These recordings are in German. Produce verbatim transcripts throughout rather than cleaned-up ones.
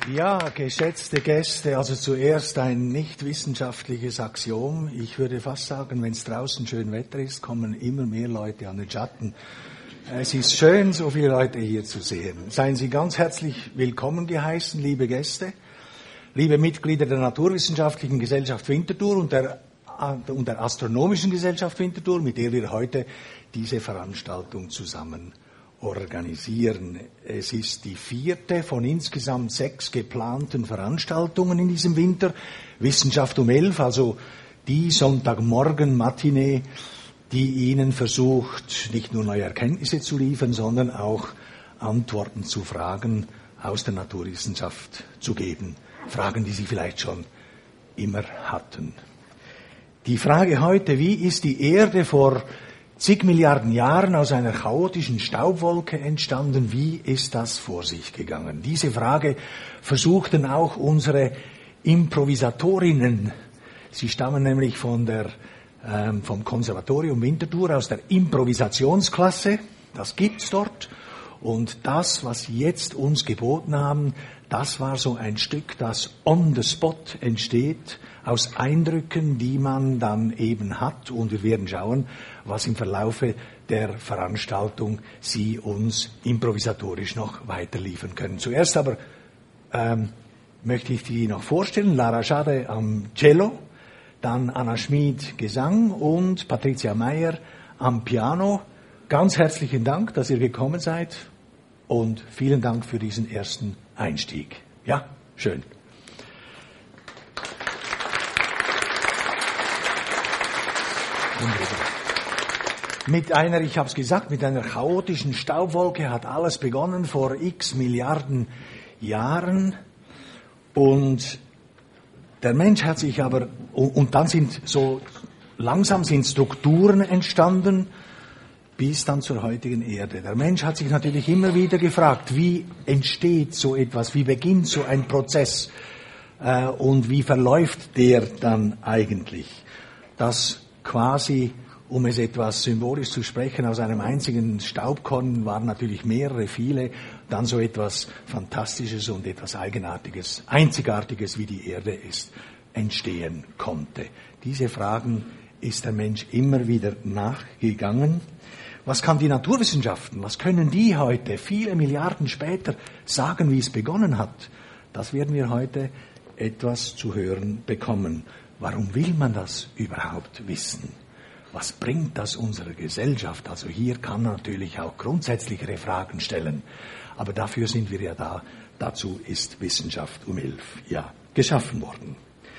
Ja, geschätzte Gäste, also zuerst ein nicht wissenschaftliches Axiom. Ich würde fast sagen, wenn es draußen schön Wetter ist, kommen immer mehr Leute an den Schatten. Es ist schön, so viele Leute hier zu sehen. Seien Sie ganz herzlich willkommen geheißen, liebe Gäste, liebe Mitglieder der Naturwissenschaftlichen Gesellschaft Winterthur und der, und der Astronomischen Gesellschaft Winterthur, mit der wir heute diese Veranstaltung zusammen organisieren. Es ist die vierte von insgesamt sechs geplanten Veranstaltungen in diesem Winter. Wissenschaft um elf, also die Sonntagmorgen-Matinee, die Ihnen versucht, nicht nur neue Erkenntnisse zu liefern, sondern auch Antworten zu Fragen aus der Naturwissenschaft zu geben. Fragen, die Sie vielleicht schon immer hatten. Die Frage heute, wie ist die Erde vor zig Milliarden Jahren aus einer chaotischen Staubwolke entstanden? Wie ist das vor sich gegangen? Diese Frage versuchten auch unsere Improvisatorinnen. Sie stammen nämlich von der, ähm, vom Konservatorium Winterthur aus der Improvisationsklasse. Das gibt's dort. Und das, was Sie jetzt uns geboten haben, das war so ein Stück, das on the spot entsteht, aus Eindrücken, die man dann eben hat. Und wir werden schauen, was im Verlaufe der Veranstaltung Sie uns improvisatorisch noch weiterliefern können. Zuerst aber ähm, möchte ich die noch vorstellen. Lara Schade am Cello, dann Anna Schmid Gesang und Patricia Meyer am Piano. Ganz herzlichen Dank, dass ihr gekommen seid und vielen Dank für diesen ersten Einstieg. Ja, schön. Mit einer, ich habe es gesagt, mit einer chaotischen Staubwolke hat alles begonnen vor x Milliarden Jahren. Und der Mensch hat sich aber, und dann sind so langsam sind Strukturen entstanden, bis dann zur heutigen Erde. Der Mensch hat sich natürlich immer wieder gefragt, wie entsteht so etwas, wie beginnt so ein Prozess äh, und wie verläuft der dann eigentlich, dass quasi, um es etwas symbolisch zu sprechen, aus einem einzigen Staubkorn waren natürlich mehrere, viele, dann so etwas Fantastisches und etwas Eigenartiges, Einzigartiges, wie die Erde ist, entstehen konnte. Diese Fragen ist der Mensch immer wieder nachgegangen. Was kann die Naturwissenschaften, was können die heute, viele Milliarden später, sagen, wie es begonnen hat? Das werden wir heute etwas zu hören bekommen. Warum will man das überhaupt wissen? Was bringt das unserer Gesellschaft? Also hier kann man natürlich auch grundsätzlichere Fragen stellen. Aber dafür sind wir ja da. Dazu ist Wissenschaft um elf ja geschaffen worden.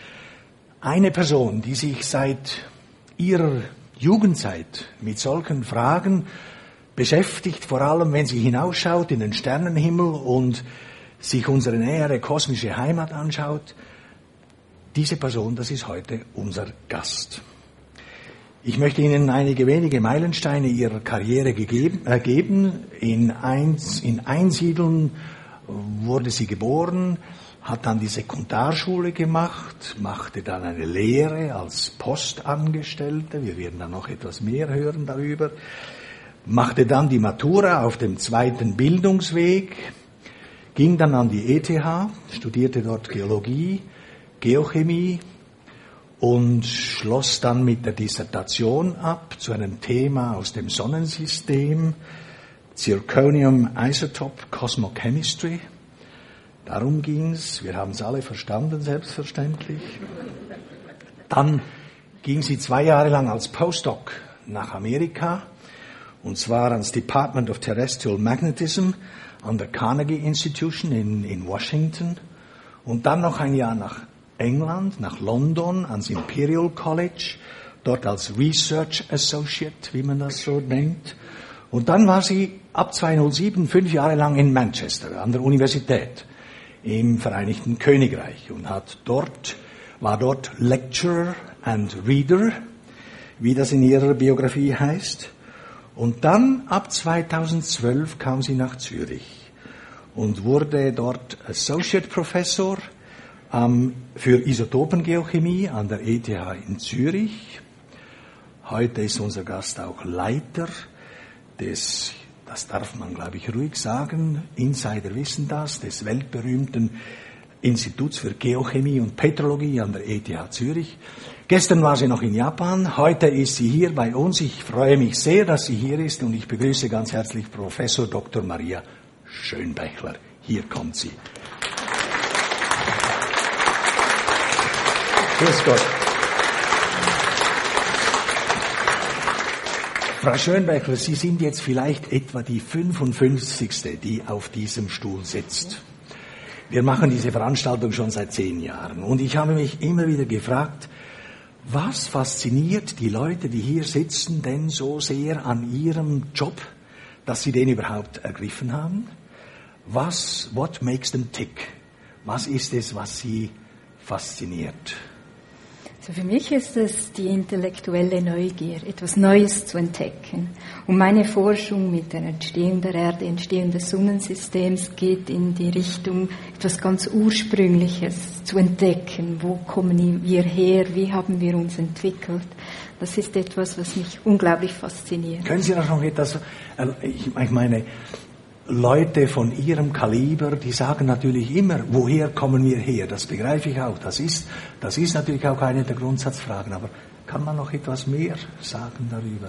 Eine Person, die sich seit ihrer Jugendzeit mit solchen Fragen beschäftigt, vor allem wenn sie hinausschaut in den Sternenhimmel und sich unsere nähere kosmische Heimat anschaut, diese Person, das ist heute unser Gast. Ich möchte Ihnen einige wenige Meilensteine Ihrer Karriere gegeben, äh, geben. In, Eins, in Einsiedeln wurde sie geboren, hat dann die Sekundarschule gemacht, machte dann eine Lehre als Postangestellte, wir werden dann noch etwas mehr hören darüber, machte dann die Matura auf dem zweiten Bildungsweg, ging dann an die E T H, studierte dort Geologie, Geochemie und schloss dann mit der Dissertation ab zu einem Thema aus dem Sonnensystem, Zirconium Isotope Cosmochemistry. Darum ging's. Wir haben es alle verstanden, selbstverständlich. Dann ging sie zwei Jahre lang als Postdoc nach Amerika, und zwar ans Department of Terrestrial Magnetism an der Carnegie Institution in, in Washington, und dann noch ein Jahr nach England, nach London, ans Imperial College, dort als Research Associate, wie man das so nennt. Und dann war sie ab zweitausendsieben fünf Jahre lang in Manchester an der Universität im Vereinigten Königreich und hat dort, war dort Lecturer and Reader, wie das in ihrer Biografie heißt. Und dann ab zweitausendzwölf kam sie nach Zürich und wurde dort Associate Professor ähm, für Isotopengeochemie an der E T H in Zürich. Heute ist unser Gast auch Leiter des, das darf man glaube ich ruhig sagen, Insider wissen das, des weltberühmten Instituts für Geochemie und Petrologie an der E T H Zürich. Gestern war sie noch in Japan, heute ist sie hier bei uns. Ich freue mich sehr, dass sie hier ist und ich begrüße ganz herzlich Professor Doktor Maria Schönbächler. Hier kommt sie. Grüß Gott. Frau Schönbächler, Sie sind jetzt vielleicht etwa die fünfundfünfzigste, die auf diesem Stuhl sitzt. Wir machen diese Veranstaltung schon seit zehn Jahren und ich habe mich immer wieder gefragt, was fasziniert die Leute, die hier sitzen, denn so sehr an ihrem Job, dass sie den überhaupt ergriffen haben? Was, what makes them tick? Was ist es, was sie fasziniert? Also für mich ist es die intellektuelle Neugier, etwas Neues zu entdecken. Und meine Forschung mit der Entstehung der Erde, Entstehung des Sonnensystems geht in die Richtung, etwas ganz Ursprüngliches zu entdecken. Wo kommen wir her? Wie haben wir uns entwickelt? Das ist etwas, was mich unglaublich fasziniert. Können Sie noch etwas, ich meine, Leute von ihrem Kaliber, die sagen natürlich immer, woher kommen wir her? Das begreife ich auch. Das ist, das ist natürlich auch eine der Grundsatzfragen. Aber kann man noch etwas mehr sagen darüber?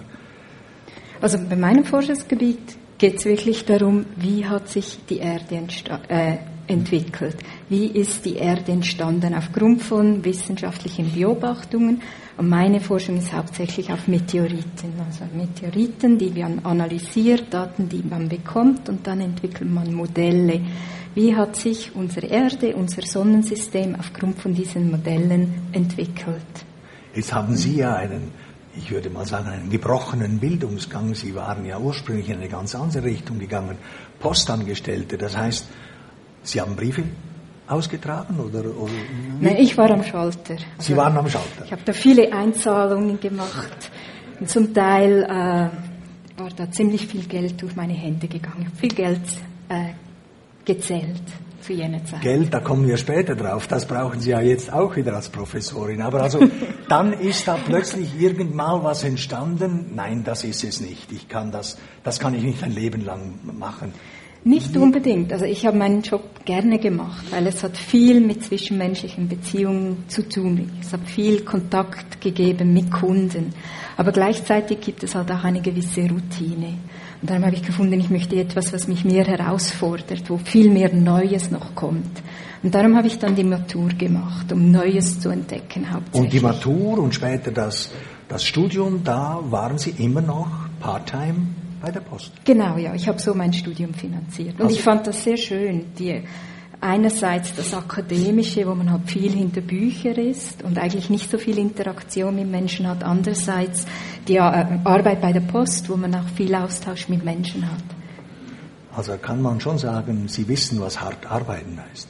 Also bei meinem Forschungsgebiet geht es wirklich darum, wie hat sich die Erde äh, entwickelt? Wie ist die Erde entstanden? Aufgrund von wissenschaftlichen Beobachtungen. Und meine Forschung ist hauptsächlich auf Meteoriten. Also Meteoriten, die man analysiert, Daten, die man bekommt und dann entwickelt man Modelle. Wie hat sich unsere Erde, unser Sonnensystem aufgrund von diesen Modellen entwickelt? Jetzt haben Sie ja einen, ich würde mal sagen, einen gebrochenen Bildungsgang. Sie waren ja ursprünglich in eine ganz andere Richtung gegangen. Postangestellte, das heißt, Sie haben Briefe ausgetragen? Oder, oder Nein, ich war am Schalter. Sie also, waren am Schalter? Ich habe da viele Einzahlungen gemacht. Und zum Teil äh, war da ziemlich viel Geld durch meine Hände gegangen. Ich habe viel Geld äh, gezählt zu jener Zeit. Geld, da kommen wir später drauf. Das brauchen Sie ja jetzt auch wieder als Professorin. Aber also, dann ist da plötzlich irgendwann was entstanden. Nein, das ist es nicht. Ich kann das, das kann ich nicht ein Leben lang machen. Nicht unbedingt. Also ich habe meinen Job gerne gemacht, weil es hat viel mit zwischenmenschlichen Beziehungen zu tun. Es hat viel Kontakt gegeben mit Kunden. Aber gleichzeitig gibt es halt auch eine gewisse Routine. Und darum habe ich gefunden, ich möchte etwas, was mich mehr herausfordert, wo viel mehr Neues noch kommt. Und darum habe ich dann die Matur gemacht, um Neues zu entdecken hauptsächlich. Und die Matur und später das, das Studium, da waren Sie immer noch Part-time bei der Post? Genau, ja. Ich habe so mein Studium finanziert. Und also ich fand das sehr schön. Die, einerseits das Akademische, wo man halt viel hinter Büchern ist und eigentlich nicht so viel Interaktion mit Menschen hat. Andererseits die Arbeit bei der Post, wo man auch viel Austausch mit Menschen hat. Also kann man schon sagen, Sie wissen, was hart arbeiten heißt.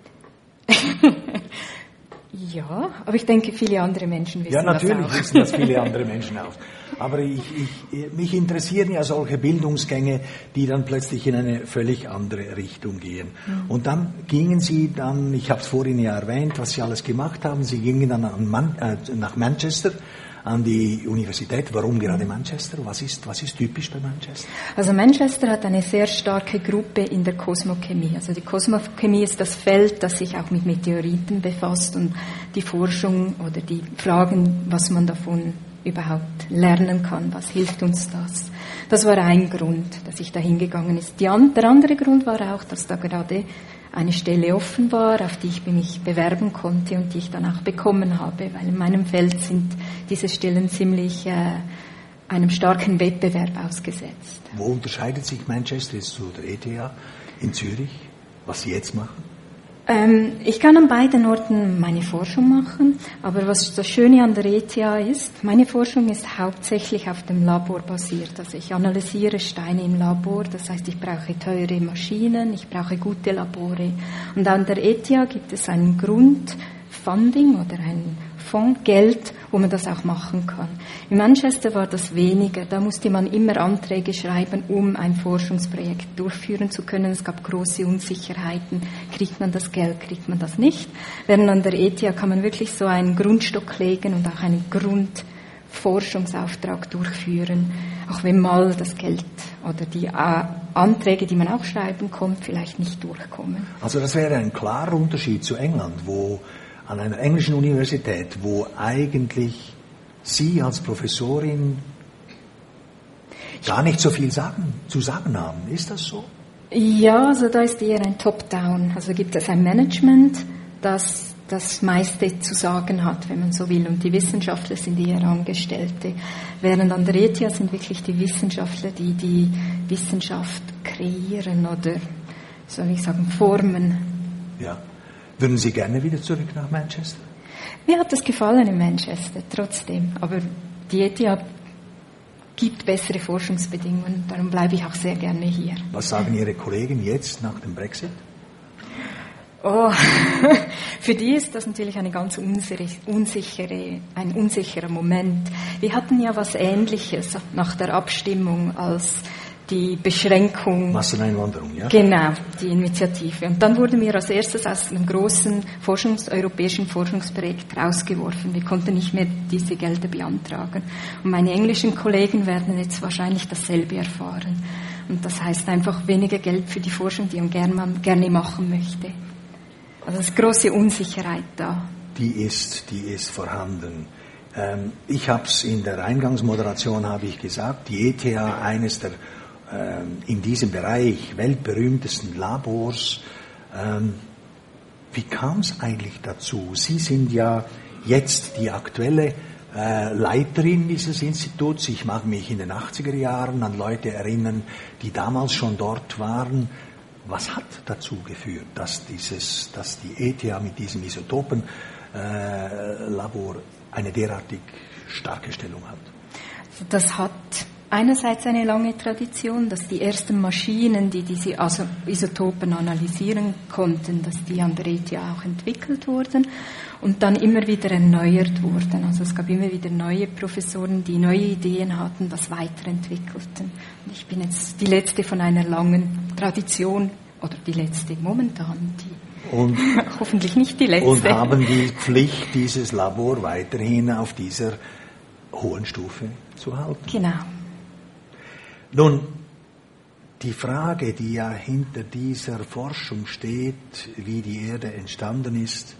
Ja, aber ich denke, viele andere Menschen wissen das auch. Ja, natürlich wissen das viele andere Menschen auch. Aber ich, ich, mich interessieren ja solche Bildungsgänge, die dann plötzlich in eine völlig andere Richtung gehen. Mhm. Und dann gingen Sie dann, ich habe es vorhin ja erwähnt, was Sie alles gemacht haben, Sie gingen dann an Man, äh, nach Manchester, an die Universität. Warum gerade Manchester? Was ist, was ist typisch bei Manchester? Also Manchester hat eine sehr starke Gruppe in der Kosmochemie. Also die Kosmochemie ist das Feld, das sich auch mit Meteoriten befasst und die Forschung oder die Fragen, was man davon überhaupt lernen kann, was hilft uns das. Das war ein Grund, dass ich da hingegangen ist. Die an, der andere Grund war auch, dass da gerade eine Stelle offen war, auf die ich mich bewerben konnte und die ich dann auch bekommen habe, weil in meinem Feld sind diese Stellen ziemlich äh, einem starken Wettbewerb ausgesetzt. Wo unterscheidet sich Manchester jetzt zu der E T H in Zürich, was Sie jetzt machen? Ähm, ich kann an beiden Orten meine Forschung machen, aber was das Schöne an der E T H ist, meine Forschung ist hauptsächlich auf dem Labor basiert. Also ich analysiere Steine im Labor, das heißt, ich brauche teure Maschinen, ich brauche gute Labore. Und an der E T H gibt es einen Grundfunding oder ein Fonds, Geld, wo man das auch machen kann. In Manchester war das weniger. Da musste man immer Anträge schreiben, um ein Forschungsprojekt durchführen zu können. Es gab große Unsicherheiten. Kriegt man das Geld, kriegt man das nicht? Während an der E T H kann man wirklich so einen Grundstock legen und auch eine Grund Forschungsauftrag durchführen, auch wenn mal das Geld oder die äh, Anträge, die man auch schreiben kommt, vielleicht nicht durchkommen. Also das wäre ein klarer Unterschied zu England, wo an einer englischen Universität, wo eigentlich Sie als Professorin gar nicht so viel sagen, zu sagen haben. Ist das so? Ja, also da ist eher ein Top-Down. Also gibt es ein Management, das das meiste zu sagen hat, wenn man so will. Und die Wissenschaftler sind eher Angestellte. Während an der E T H sind wirklich die Wissenschaftler, die die Wissenschaft kreieren oder, soll ich sagen, formen. Ja. Würden Sie gerne wieder zurück nach Manchester? Mir hat es gefallen in Manchester, trotzdem. Aber die E T H gibt bessere Forschungsbedingungen, darum bleibe ich auch sehr gerne hier. Was sagen Ihre Kollegen jetzt nach dem Brexit? Oh, für die ist das natürlich eine ganz unsichere, ein unsicherer Moment. Wir hatten ja was Ähnliches nach der Abstimmung als die Beschränkung. Masseneinwanderung, ja? Genau, die Initiative. Und dann wurden wir als erstes aus einem großen Forschungs-, europäischen Forschungsprojekt rausgeworfen. Wir konnten nicht mehr diese Gelder beantragen. Und meine englischen Kollegen werden jetzt wahrscheinlich dasselbe erfahren. Und das heißt einfach weniger Geld für die Forschung, die man gerne, gerne machen möchte. Also es ist große Unsicherheit da. Die ist, die ist vorhanden. Ähm, ich habe es in der Eingangsmoderation habe ich gesagt, die E T H, eines der ähm, in diesem Bereich weltberühmtesten Labors. Ähm, wie kam es eigentlich dazu? Sie sind ja jetzt die aktuelle äh, Leiterin dieses Instituts. Ich mag mich in den achtziger Jahren an Leute erinnern, die damals schon dort waren. Was hat dazu geführt, dass, dieses, dass die E T H mit diesem Isotopenlabor äh, eine derartig starke Stellung hat? Das hat einerseits eine lange Tradition, dass die ersten Maschinen, die diese Isotopen analysieren konnten, dass die an der E T H auch entwickelt wurden und dann immer wieder erneuert wurden. Also es gab immer wieder neue Professoren, die neue Ideen hatten, das weiterentwickelten. Und ich bin jetzt die letzte von einer langen Tradition, oder die letzte momentan, die und, hoffentlich nicht die letzte. Und haben die Pflicht, dieses Labor weiterhin auf dieser hohen Stufe zu halten. Genau. Nun, die Frage, die ja hinter dieser Forschung steht, wie die Erde entstanden ist,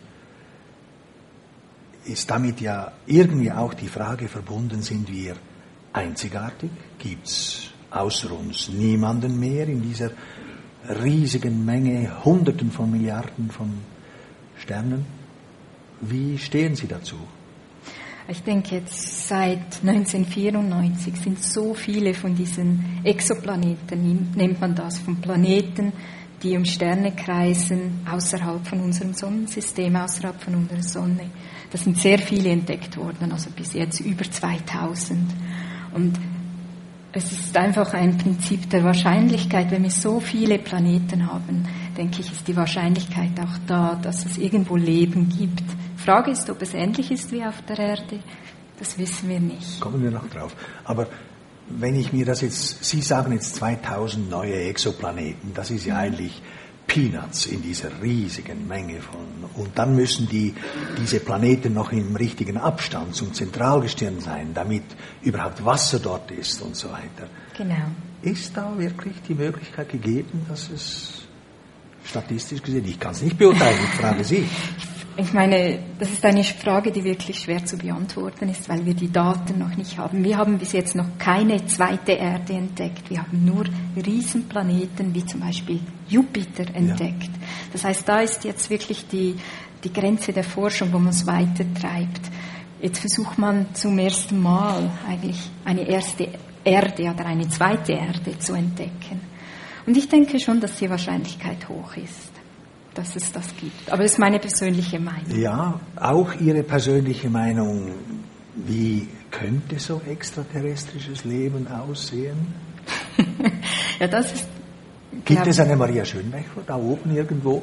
ist damit ja irgendwie auch die Frage verbunden, sind wir einzigartig? Gibt es außer uns niemanden mehr in dieser riesigen Menge, Hunderten von Milliarden von Sternen? Wie stehen Sie dazu? Ich denke, jetzt seit neunzehnhundertvierundneunzig sind so viele von diesen Exoplaneten, nennt man das, von Planeten, die um Sterne kreisen, außerhalb von unserem Sonnensystem, außerhalb von unserer Sonne. Das sind sehr viele entdeckt worden, also bis jetzt über zweitausend. Und es ist einfach ein Prinzip der Wahrscheinlichkeit. Wenn wir so viele Planeten haben, denke ich, ist die Wahrscheinlichkeit auch da, dass es irgendwo Leben gibt. Die Frage ist, ob es ähnlich ist wie auf der Erde. Das wissen wir nicht. Kommen wir noch drauf. Aber wenn ich mir das jetzt, Sie sagen jetzt zweitausend neue Exoplaneten, das ist ja eigentlich Peanuts in dieser riesigen Menge von, und dann müssen die, diese Planeten noch im richtigen Abstand zum Zentralgestirn sein, damit überhaupt Wasser dort ist und so weiter. Genau. Ist da wirklich die Möglichkeit gegeben, dass es statistisch gesehen, ich kann es nicht beurteilen, ich frage Sie. Ich meine, das ist eine Frage, die wirklich schwer zu beantworten ist, weil wir die Daten noch nicht haben. Wir haben bis jetzt noch keine zweite Erde entdeckt. Wir haben nur Riesenplaneten wie zum Beispiel Jupiter entdeckt. Ja. Das heißt, da ist jetzt wirklich die, die Grenze der Forschung, wo man es weitertreibt. Jetzt versucht man zum ersten Mal eigentlich eine erste Erde oder eine zweite Erde zu entdecken. Und ich denke schon, dass die Wahrscheinlichkeit hoch ist, dass es das gibt. Aber das ist meine persönliche Meinung. Ja, auch Ihre persönliche Meinung. Wie könnte so extraterrestrisches Leben aussehen? Ja, das ist... Gibt es eine Maria Schönbecher da oben irgendwo?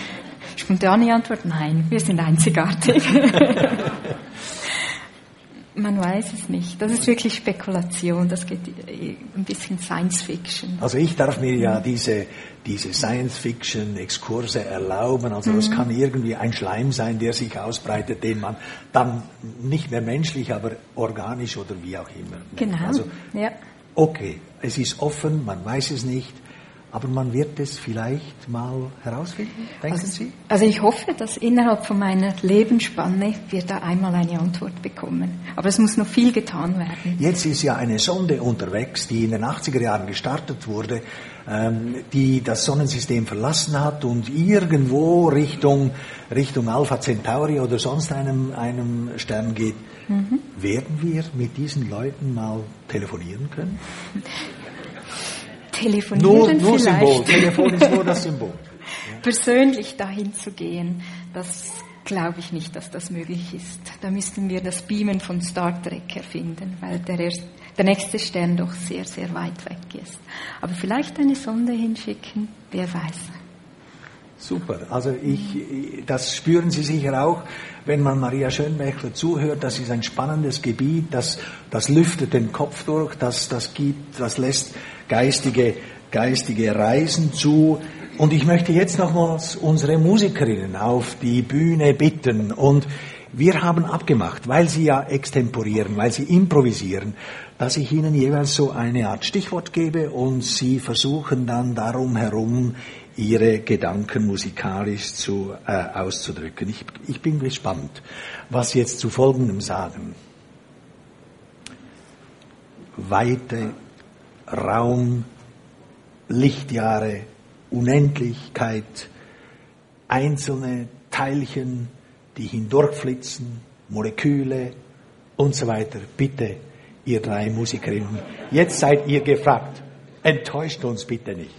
Spontane Antwort, nein, wir sind einzigartig. Man weiß es nicht. Das ist wirklich Spekulation. Das geht ein bisschen Science Fiction. Also ich darf mir ja diese, diese Science Fiction Exkurse erlauben. Also das mhm. kann irgendwie ein Schleim sein, der sich ausbreitet, den man dann nicht mehr menschlich, aber organisch oder wie auch immer. Genau. Also, ja. Okay, es ist offen, man weiß es nicht. Aber man wird es vielleicht mal herausfinden, denken also, Sie? Also ich hoffe, dass innerhalb von meiner Lebensspanne wir da einmal eine Antwort bekommen. Aber es muss noch viel getan werden. Jetzt ist ja eine Sonde unterwegs, die in den achtziger Jahren gestartet wurde, ähm, die das Sonnensystem verlassen hat und irgendwo Richtung, Richtung Alpha Centauri oder sonst einem, einem Stern geht. Mhm. Werden wir mit diesen Leuten mal telefonieren können? Telefonieren nur, nur vielleicht. Symbol. Telefon ist nur das Symbol. Ja. Persönlich dahin zu gehen, das glaube ich nicht, dass das möglich ist. Da müssten wir das Beamen von Star Trek erfinden, weil der, erst, der nächste Stern doch sehr, sehr weit weg ist. Aber vielleicht eine Sonde hinschicken, wer weiß. Super, also ich, das spüren Sie sicher auch, wenn man Maria Schönbächler zuhört. Das ist ein spannendes Gebiet, das, das lüftet den Kopf durch, das, das gibt, das lässt geistige, geistige Reisen zu. Und ich möchte jetzt nochmals unsere Musikerinnen auf die Bühne bitten. Und wir haben abgemacht, weil sie ja extemporieren, weil sie improvisieren, dass ich ihnen jeweils so eine Art Stichwort gebe und sie versuchen dann darum herum ihre Gedanken musikalisch zu, äh, auszudrücken. Ich, ich bin gespannt, was sie jetzt zu Folgendem sagen. Weite, Raum, Lichtjahre, Unendlichkeit, einzelne Teilchen, die hindurchflitzen, Moleküle und so weiter. Bitte, ihr drei Musikerinnen, jetzt seid ihr gefragt. Enttäuscht uns bitte nicht.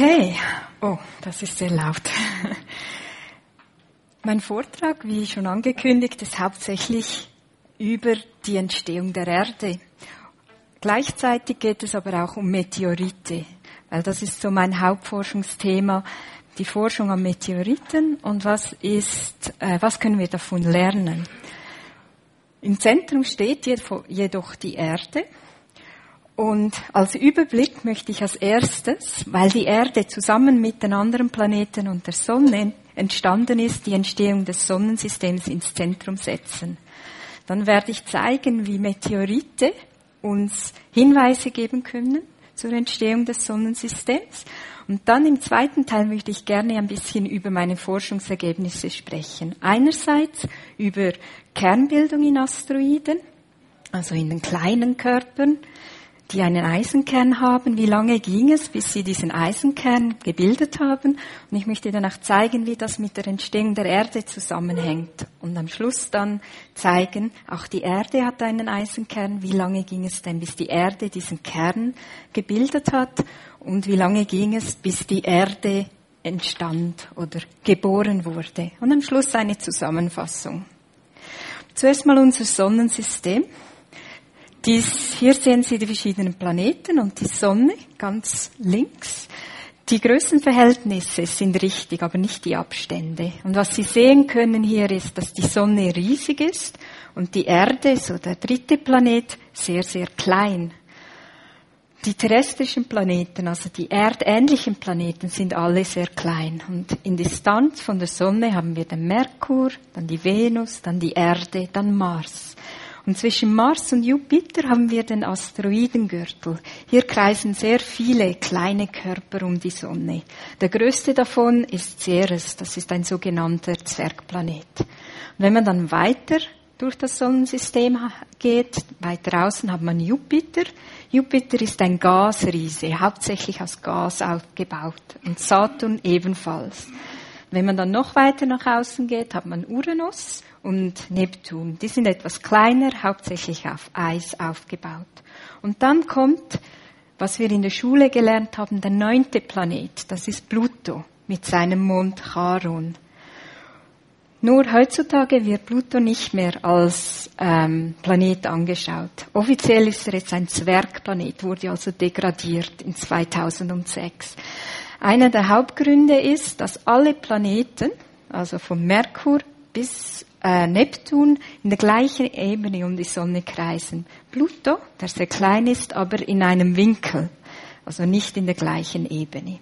Okay, oh, das ist sehr laut. Mein Vortrag, wie schon angekündigt, ist hauptsächlich über die Entstehung der Erde. Gleichzeitig geht es aber auch um Meteorite, weil das ist so mein Hauptforschungsthema, die Forschung an Meteoriten und was ist, äh, was können wir davon lernen. Im Zentrum steht jedoch die Erde. Und als Überblick möchte ich als erstes, weil die Erde zusammen mit den anderen Planeten und der Sonne entstanden ist, die Entstehung des Sonnensystems ins Zentrum setzen. Dann werde ich zeigen, wie Meteorite uns Hinweise geben können zur Entstehung des Sonnensystems. Und dann im zweiten Teil möchte ich gerne ein bisschen über meine Forschungsergebnisse sprechen. Einerseits über Kernbildung in Asteroiden, also in den kleinen Körpern, die einen Eisenkern haben. Wie lange ging es, bis sie diesen Eisenkern gebildet haben? Und ich möchte dann auch zeigen, wie das mit der Entstehung der Erde zusammenhängt. Und am Schluss dann zeigen, auch die Erde hat einen Eisenkern. Wie lange ging es denn, bis die Erde diesen Kern gebildet hat? Und wie lange ging es, bis die Erde entstand oder geboren wurde? Und am Schluss eine Zusammenfassung. Zuerst mal unser Sonnensystem. Dies, hier sehen Sie die verschiedenen Planeten und die Sonne ganz links. Die Größenverhältnisse sind richtig, aber nicht die Abstände. Und was Sie sehen können hier ist, dass die Sonne riesig ist und die Erde, so der dritte Planet, sehr, sehr klein. Die terrestrischen Planeten, also die erdähnlichen Planeten, sind alle sehr klein. Und in Distanz von der Sonne haben wir den Merkur, dann die Venus, dann die Erde, dann Mars. Und zwischen Mars und Jupiter haben wir den Asteroidengürtel. Hier kreisen sehr viele kleine Körper um die Sonne. Der größte davon ist Ceres, das ist ein sogenannter Zwergplanet. Und wenn man dann weiter durch das Sonnensystem geht, weiter außen hat man Jupiter. Jupiter ist ein Gasriese, hauptsächlich aus Gas aufgebaut. Und Saturn ebenfalls. Wenn man dann noch weiter nach außen geht, hat man Uranus und Neptun. Die sind etwas kleiner, hauptsächlich auf Eis aufgebaut. Und dann kommt, was wir in der Schule gelernt haben, der neunte Planet. Das ist Pluto mit seinem Mond Charon. Nur heutzutage wird Pluto nicht mehr als ähm, Planet angeschaut. Offiziell ist er jetzt ein Zwergplanet, wurde also degradiert in zweitausendsechs. Einer der Hauptgründe ist, dass alle Planeten, also von Merkur bis äh, Neptun, in der gleichen Ebene um die Sonne kreisen. Pluto, der sehr klein ist, aber in einem Winkel, also nicht in der gleichen Ebene.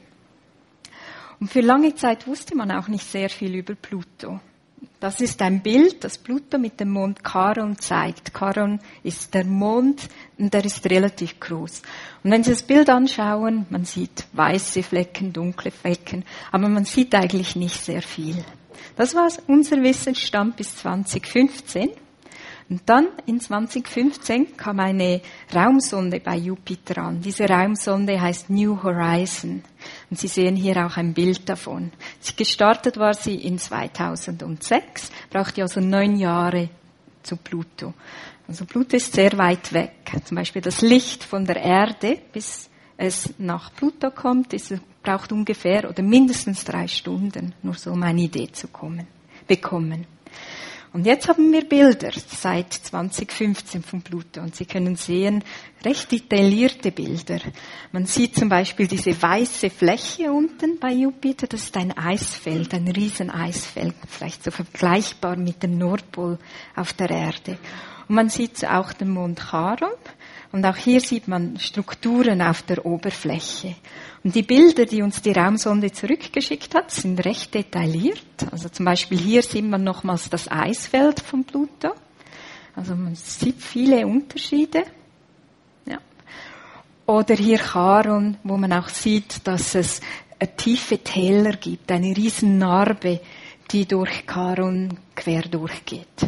Und für lange Zeit wusste man auch nicht sehr viel über Pluto. Das ist ein Bild, das Pluto mit dem Mond Charon zeigt. Charon ist der Mond und der ist relativ groß. Und wenn Sie das Bild anschauen, man sieht weiße Flecken, dunkle Flecken, aber man sieht eigentlich nicht sehr viel. Das war unser Wissensstand bis zweitausendfünfzehn. Und dann in zweitausendfünfzehn kam eine Raumsonde bei Jupiter an. Diese Raumsonde heißt New Horizon. Und Sie sehen hier auch ein Bild davon. Gestartet war sie in zweitausendsechs, brauchte also neun Jahre zu Pluto. Also Pluto ist sehr weit weg. Zum Beispiel das Licht von der Erde, bis es nach Pluto kommt, ist, braucht ungefähr oder mindestens drei Stunden, nur so um eine Idee zu kommen, bekommen. Und jetzt haben wir Bilder seit zweitausendfünfzehn von Pluto und Sie können sehen, recht detaillierte Bilder. Man sieht zum Beispiel diese weiße Fläche unten bei Jupiter, das ist ein Eisfeld, ein Rieseneisfeld, vielleicht so vergleichbar mit dem Nordpol auf der Erde. Und man sieht auch den Mond Charon und auch hier sieht man Strukturen auf der Oberfläche. Und die Bilder, die uns die Raumsonde zurückgeschickt hat, sind recht detailliert. Also zum Beispiel hier sieht man nochmals das Eisfeld von Pluto. Also man sieht viele Unterschiede. Ja. Oder hier Charon, wo man auch sieht, dass es tiefe Täler gibt, eine riesen Narbe, die durch Charon quer durchgeht.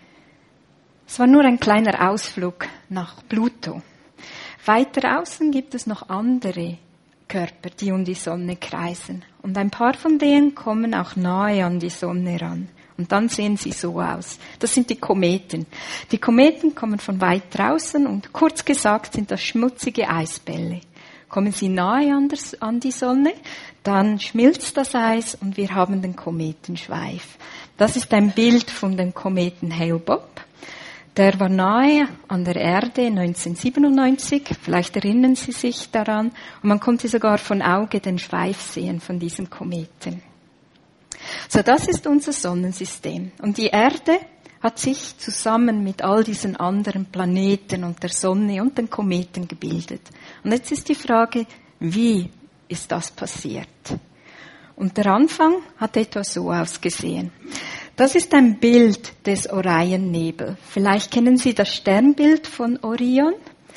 Es war nur ein kleiner Ausflug nach Pluto. Weiter außen gibt es noch andere Körper, die um die Sonne kreisen. Und ein paar von denen kommen auch nahe an die Sonne ran. Und dann sehen sie so aus. Das sind die Kometen. Die Kometen kommen von weit draußen und kurz gesagt sind das schmutzige Eisbälle. kommen sie nahe an, der, an die Sonne, dann schmilzt das Eis und wir haben den Kometenschweif. Das ist ein Bild von dem Kometen Hale-Bopp. Der war nahe an der Erde neunzehnhundertsiebenundneunzig, vielleicht erinnern Sie sich daran, und man konnte sogar von Auge den Schweif sehen von diesem Kometen. So, das ist unser Sonnensystem. Und die Erde hat sich zusammen mit all diesen anderen Planeten und der Sonne und den Kometen gebildet. Und jetzt ist die Frage, wie ist das passiert? Und der Anfang hat etwa so ausgesehen. Das ist ein Bild des Orionnebel. Vielleicht kennen Sie das Sternbild von Orion.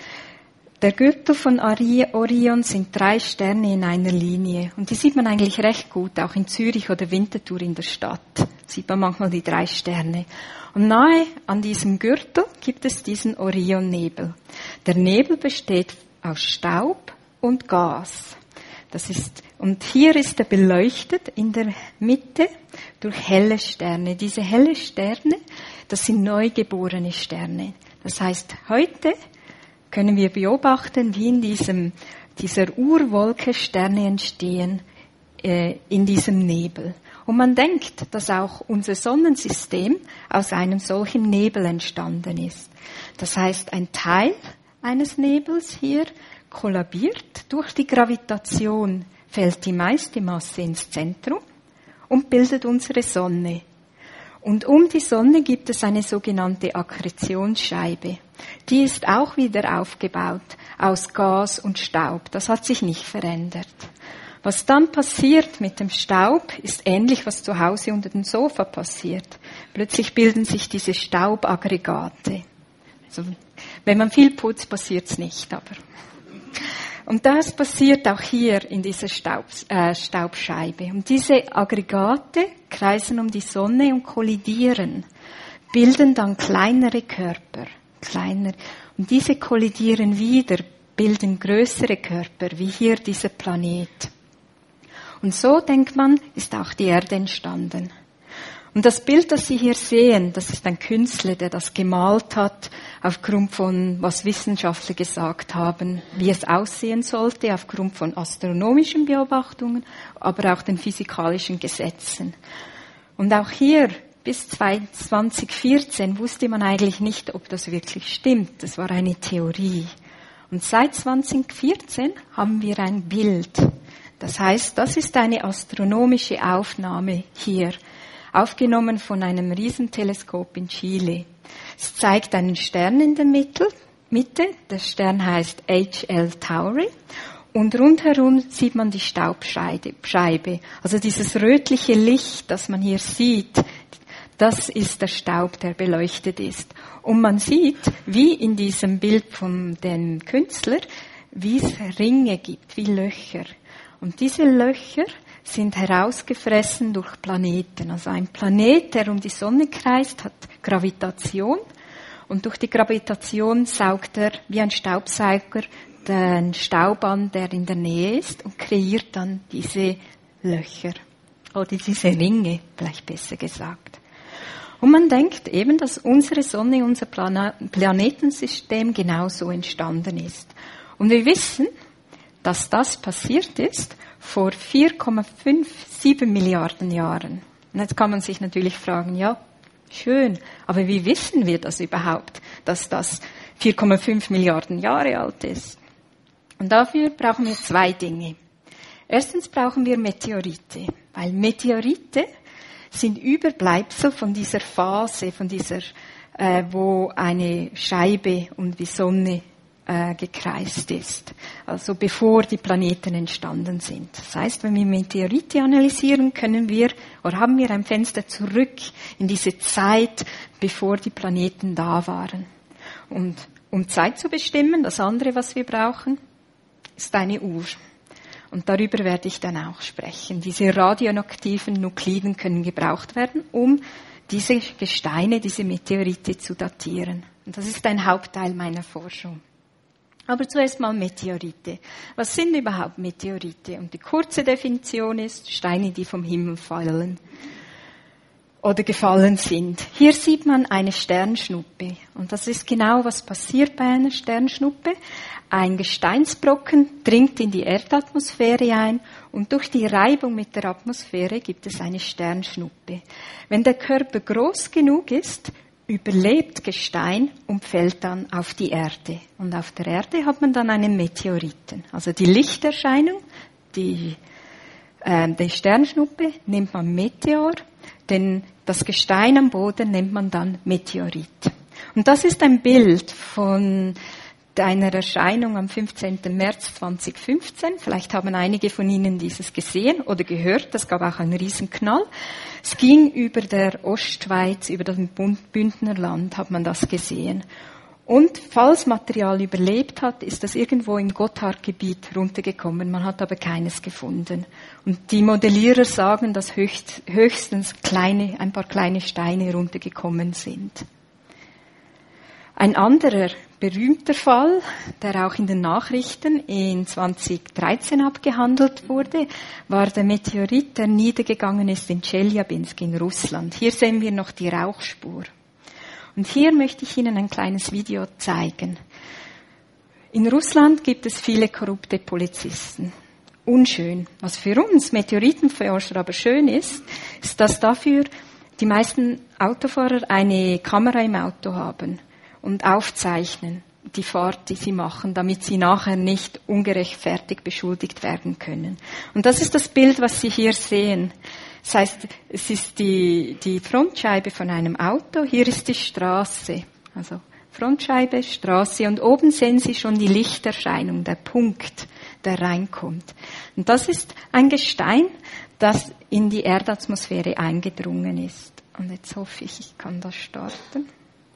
Der Gürtel von Orion sind drei Sterne in einer Linie. Und die sieht man eigentlich recht gut, auch in Zürich oder Winterthur in der Stadt. Sieht man manchmal die drei Sterne. Und nahe an diesem Gürtel gibt es diesen Orionnebel. Der Nebel besteht aus Staub und Gas. Das ist, und hier ist er beleuchtet in der Mitte durch helle Sterne. Diese helle Sterne, das sind neugeborene Sterne. Das heißt, heute können wir beobachten, wie in diesem, dieser Urwolke Sterne entstehen, äh, in diesem Nebel. Und man denkt, dass auch unser Sonnensystem aus einem solchen Nebel entstanden ist. Das heißt, ein Teil eines Nebels hier kollabiert. Durch die Gravitation fällt die meiste Masse ins Zentrum und bildet unsere Sonne. Und um die Sonne gibt es eine sogenannte Akkretionsscheibe. Die ist auch wieder aufgebaut aus Gas und Staub. Das hat sich nicht verändert. Was dann passiert mit dem Staub, ist ähnlich, was zu Hause unter dem Sofa passiert. Plötzlich bilden sich diese Staubaggregate. Also, wenn man viel putzt, passiert's nicht, aber. Und das passiert auch hier in dieser Staub, äh, Staubscheibe. Und diese Aggregate kreisen um die Sonne und kollidieren, bilden dann kleinere Körper, kleiner. Und diese kollidieren wieder, bilden größere Körper, wie hier dieser Planet. Und so, denkt man, ist auch die Erde entstanden. Und das Bild, das Sie hier sehen, das ist ein Künstler, der das gemalt hat, aufgrund von, was Wissenschaftler gesagt haben, wie es aussehen sollte, aufgrund von astronomischen Beobachtungen, aber auch den physikalischen Gesetzen. Und auch hier, bis zwanzig vierzehn, wusste man eigentlich nicht, ob das wirklich stimmt. Das war eine Theorie. Und seit zwanzig vierzehn haben wir ein Bild. Das heißt, das ist eine astronomische Aufnahme hier, aufgenommen von einem Riesenteleskop in Chile. Es zeigt einen Stern in der Mitte. Der Stern heißt H L Tauri. Und rundherum sieht man die Staubscheibe. Also dieses rötliche Licht, das man hier sieht, das ist der Staub, der beleuchtet ist. Und man sieht, wie in diesem Bild von dem Künstler, wie es Ringe gibt, wie Löcher. Und diese Löcher sind herausgefressen durch Planeten. Also ein Planet, der um die Sonne kreist, hat Gravitation. Und durch die Gravitation saugt er wie ein Staubsauger den Staub an, der in der Nähe ist, und kreiert dann diese Löcher. Oder diese Ringe, vielleicht besser gesagt. Und man denkt eben, dass unsere Sonne, unser Plan- Planetensystem genauso entstanden ist. Und wir wissen, dass das passiert ist vor vier Komma siebenundfünfzig Milliarden Jahren. Und jetzt kann man sich natürlich fragen, ja, schön, aber wie wissen wir das überhaupt, dass das vier Komma fünf Milliarden Jahre alt ist? Und dafür brauchen wir zwei Dinge. Erstens brauchen wir Meteorite, weil Meteorite sind Überbleibsel von dieser Phase, von dieser, äh, wo eine Scheibe um die Sonne äh, gekreist ist. Also bevor die Planeten entstanden sind. Das heißt, wenn wir Meteorite analysieren, können wir, oder haben wir ein Fenster zurück in diese Zeit, bevor die Planeten da waren. Und um Zeit zu bestimmen, das andere, was wir brauchen, ist eine Uhr. Und darüber werde ich dann auch sprechen. Diese radioaktiven Nukliden können gebraucht werden, um diese Gesteine, diese Meteorite zu datieren. Und das ist ein Hauptteil meiner Forschung. Aber zuerst mal Meteorite. Was sind überhaupt Meteorite? Und die kurze Definition ist Steine, die vom Himmel fallen. oder gefallen sind. Hier sieht man eine Sternschnuppe. Und das ist genau, was passiert bei einer Sternschnuppe. Ein Gesteinsbrocken dringt in die Erdatmosphäre ein und durch die Reibung mit der Atmosphäre gibt es eine Sternschnuppe. Wenn der Körper groß genug ist, überlebt Gestein und fällt dann auf die Erde. Und auf der Erde hat man dann einen Meteoriten. Also die Lichterscheinung, die, äh, die Sternschnuppe nennt man Meteor, denn das Gestein am Boden nennt man dann Meteorit. Und das ist ein Bild von einer Erscheinung am fünfzehnten März zweitausendfünfzehn. Vielleicht haben einige von Ihnen dieses gesehen oder gehört. Das gab auch einen Riesenknall. Es ging über der Ostschweiz, über das Bündnerland, hat man das gesehen. Und falls Material überlebt hat, ist das irgendwo im Gotthardgebiet runtergekommen. Man hat aber keines gefunden. Und die Modellierer sagen, dass höchst, höchstens kleine, ein paar kleine Steine runtergekommen sind. Ein anderer berühmter Fall, der auch in den Nachrichten in zweitausenddreizehn abgehandelt wurde, war der Meteorit, der niedergegangen ist in Tscheljabinsk in Russland. Hier sehen wir noch die Rauchspur. Und hier möchte ich Ihnen ein kleines Video zeigen. In Russland gibt es viele korrupte Polizisten. Unschön. Was für uns Meteoritenforscher aber schön ist, ist, dass dafür die meisten Autofahrer eine Kamera im Auto haben und aufzeichnen die Fahrt, die sie machen, damit sie nachher nicht ungerechtfertigt beschuldigt werden können. Und das ist das Bild, was Sie hier sehen. Das heißt, es ist die, die Frontscheibe von einem Auto, hier ist die Straße. Also Frontscheibe, Straße und oben sehen Sie schon die Lichterscheinung, der Punkt, der reinkommt. Und das ist ein Gestein, das in die Erdatmosphäre eingedrungen ist. Und jetzt hoffe ich, ich kann das starten.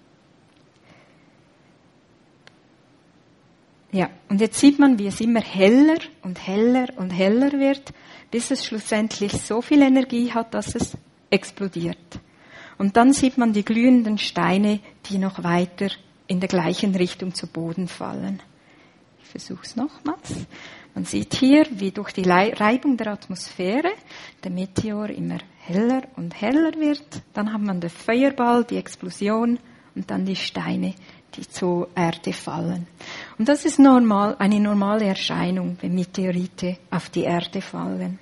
Ja, und jetzt sieht man, wie es immer heller und heller und heller wird, bis es schlussendlich so viel Energie hat, dass es explodiert. Und dann sieht man die glühenden Steine, die noch weiter in der gleichen Richtung zu Boden fallen. Ich versuche es nochmals. Man sieht hier, wie durch die Reibung der Atmosphäre der Meteor immer heller und heller wird. Dann hat man den Feuerball, die Explosion und dann die Steine, die zur Erde fallen. Und das ist normal, eine normale Erscheinung, wenn Meteorite auf die Erde fallen.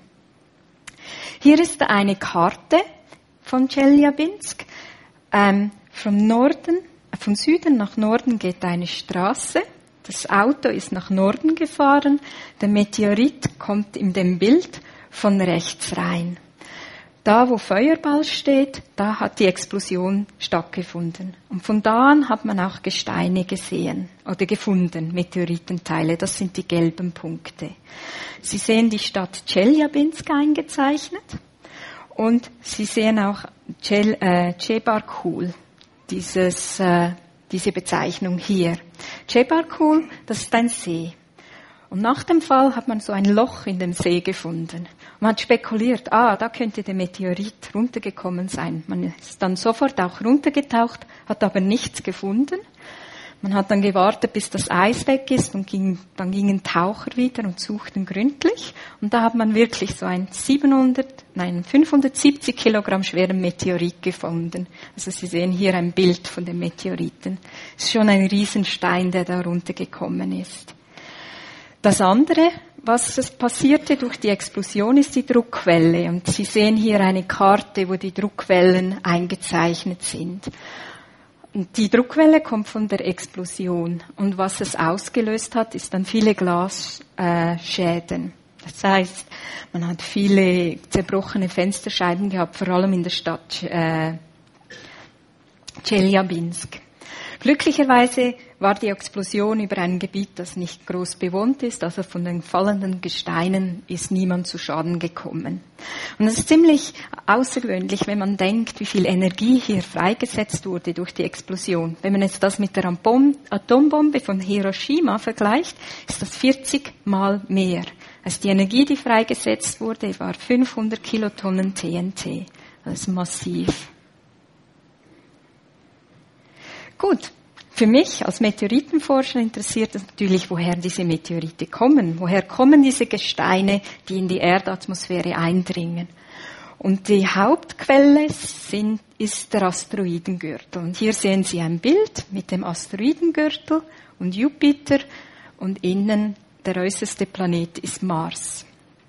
Hier ist eine Karte von Tscheljabinsk. Ähm, vom Norden, vom Süden nach Norden geht eine Straße. Das Auto ist nach Norden gefahren. Der Meteorit kommt in dem Bild von rechts rein. Da, wo Feuerball steht, da hat die Explosion stattgefunden. Und von da an hat man auch Gesteine gesehen oder gefunden, Meteoritenteile. Das sind die gelben Punkte. Sie sehen die Stadt Tscheljabinsk eingezeichnet und Sie sehen auch Chebarkul, dieses, äh, diese Bezeichnung hier. Chebarkul, das ist ein See. Und nach dem Fall hat man so ein Loch in dem See gefunden. Man hat spekuliert, ah, da könnte der Meteorit runtergekommen sein. Man ist dann sofort auch runtergetaucht, hat aber nichts gefunden. Man hat dann gewartet, bis das Eis weg ist und ging, dann gingen Taucher wieder und suchten gründlich. Und da hat man wirklich so einen siebenhundert, nein, fünfhundertsiebzig Kilogramm schweren Meteorit gefunden. Also Sie sehen hier ein Bild von den Meteoriten. Es ist schon ein Riesenstein, der da runtergekommen ist. Das andere, was passierte durch die Explosion, ist die Druckwelle. Und Sie sehen hier eine Karte, wo die Druckwellen eingezeichnet sind. Und die Druckwelle kommt von der Explosion. Und was es ausgelöst hat, ist dann viele Glasschäden. Das heißt, man hat viele zerbrochene Fensterscheiben gehabt, vor allem in der Stadt äh, Tscheljabinsk. Glücklicherweise war die Explosion über ein Gebiet, das nicht groß bewohnt ist, also von den fallenden Gesteinen ist niemand zu Schaden gekommen. Und es ist ziemlich außergewöhnlich, wenn man denkt, wie viel Energie hier freigesetzt wurde durch die Explosion. Wenn man jetzt das mit der Atombombe von Hiroshima vergleicht, ist das vierzig Mal mehr. Also die Energie, die freigesetzt wurde, war fünfhundert Kilotonnen T N T. Das ist massiv. Gut, für mich als Meteoritenforscher interessiert es natürlich, woher diese Meteorite kommen. Woher kommen diese Gesteine, die in die Erdatmosphäre eindringen? Und die Hauptquelle sind, ist der Asteroidengürtel. Und hier sehen Sie ein Bild mit dem Asteroidengürtel und Jupiter und innen der äußerste Planet ist Mars.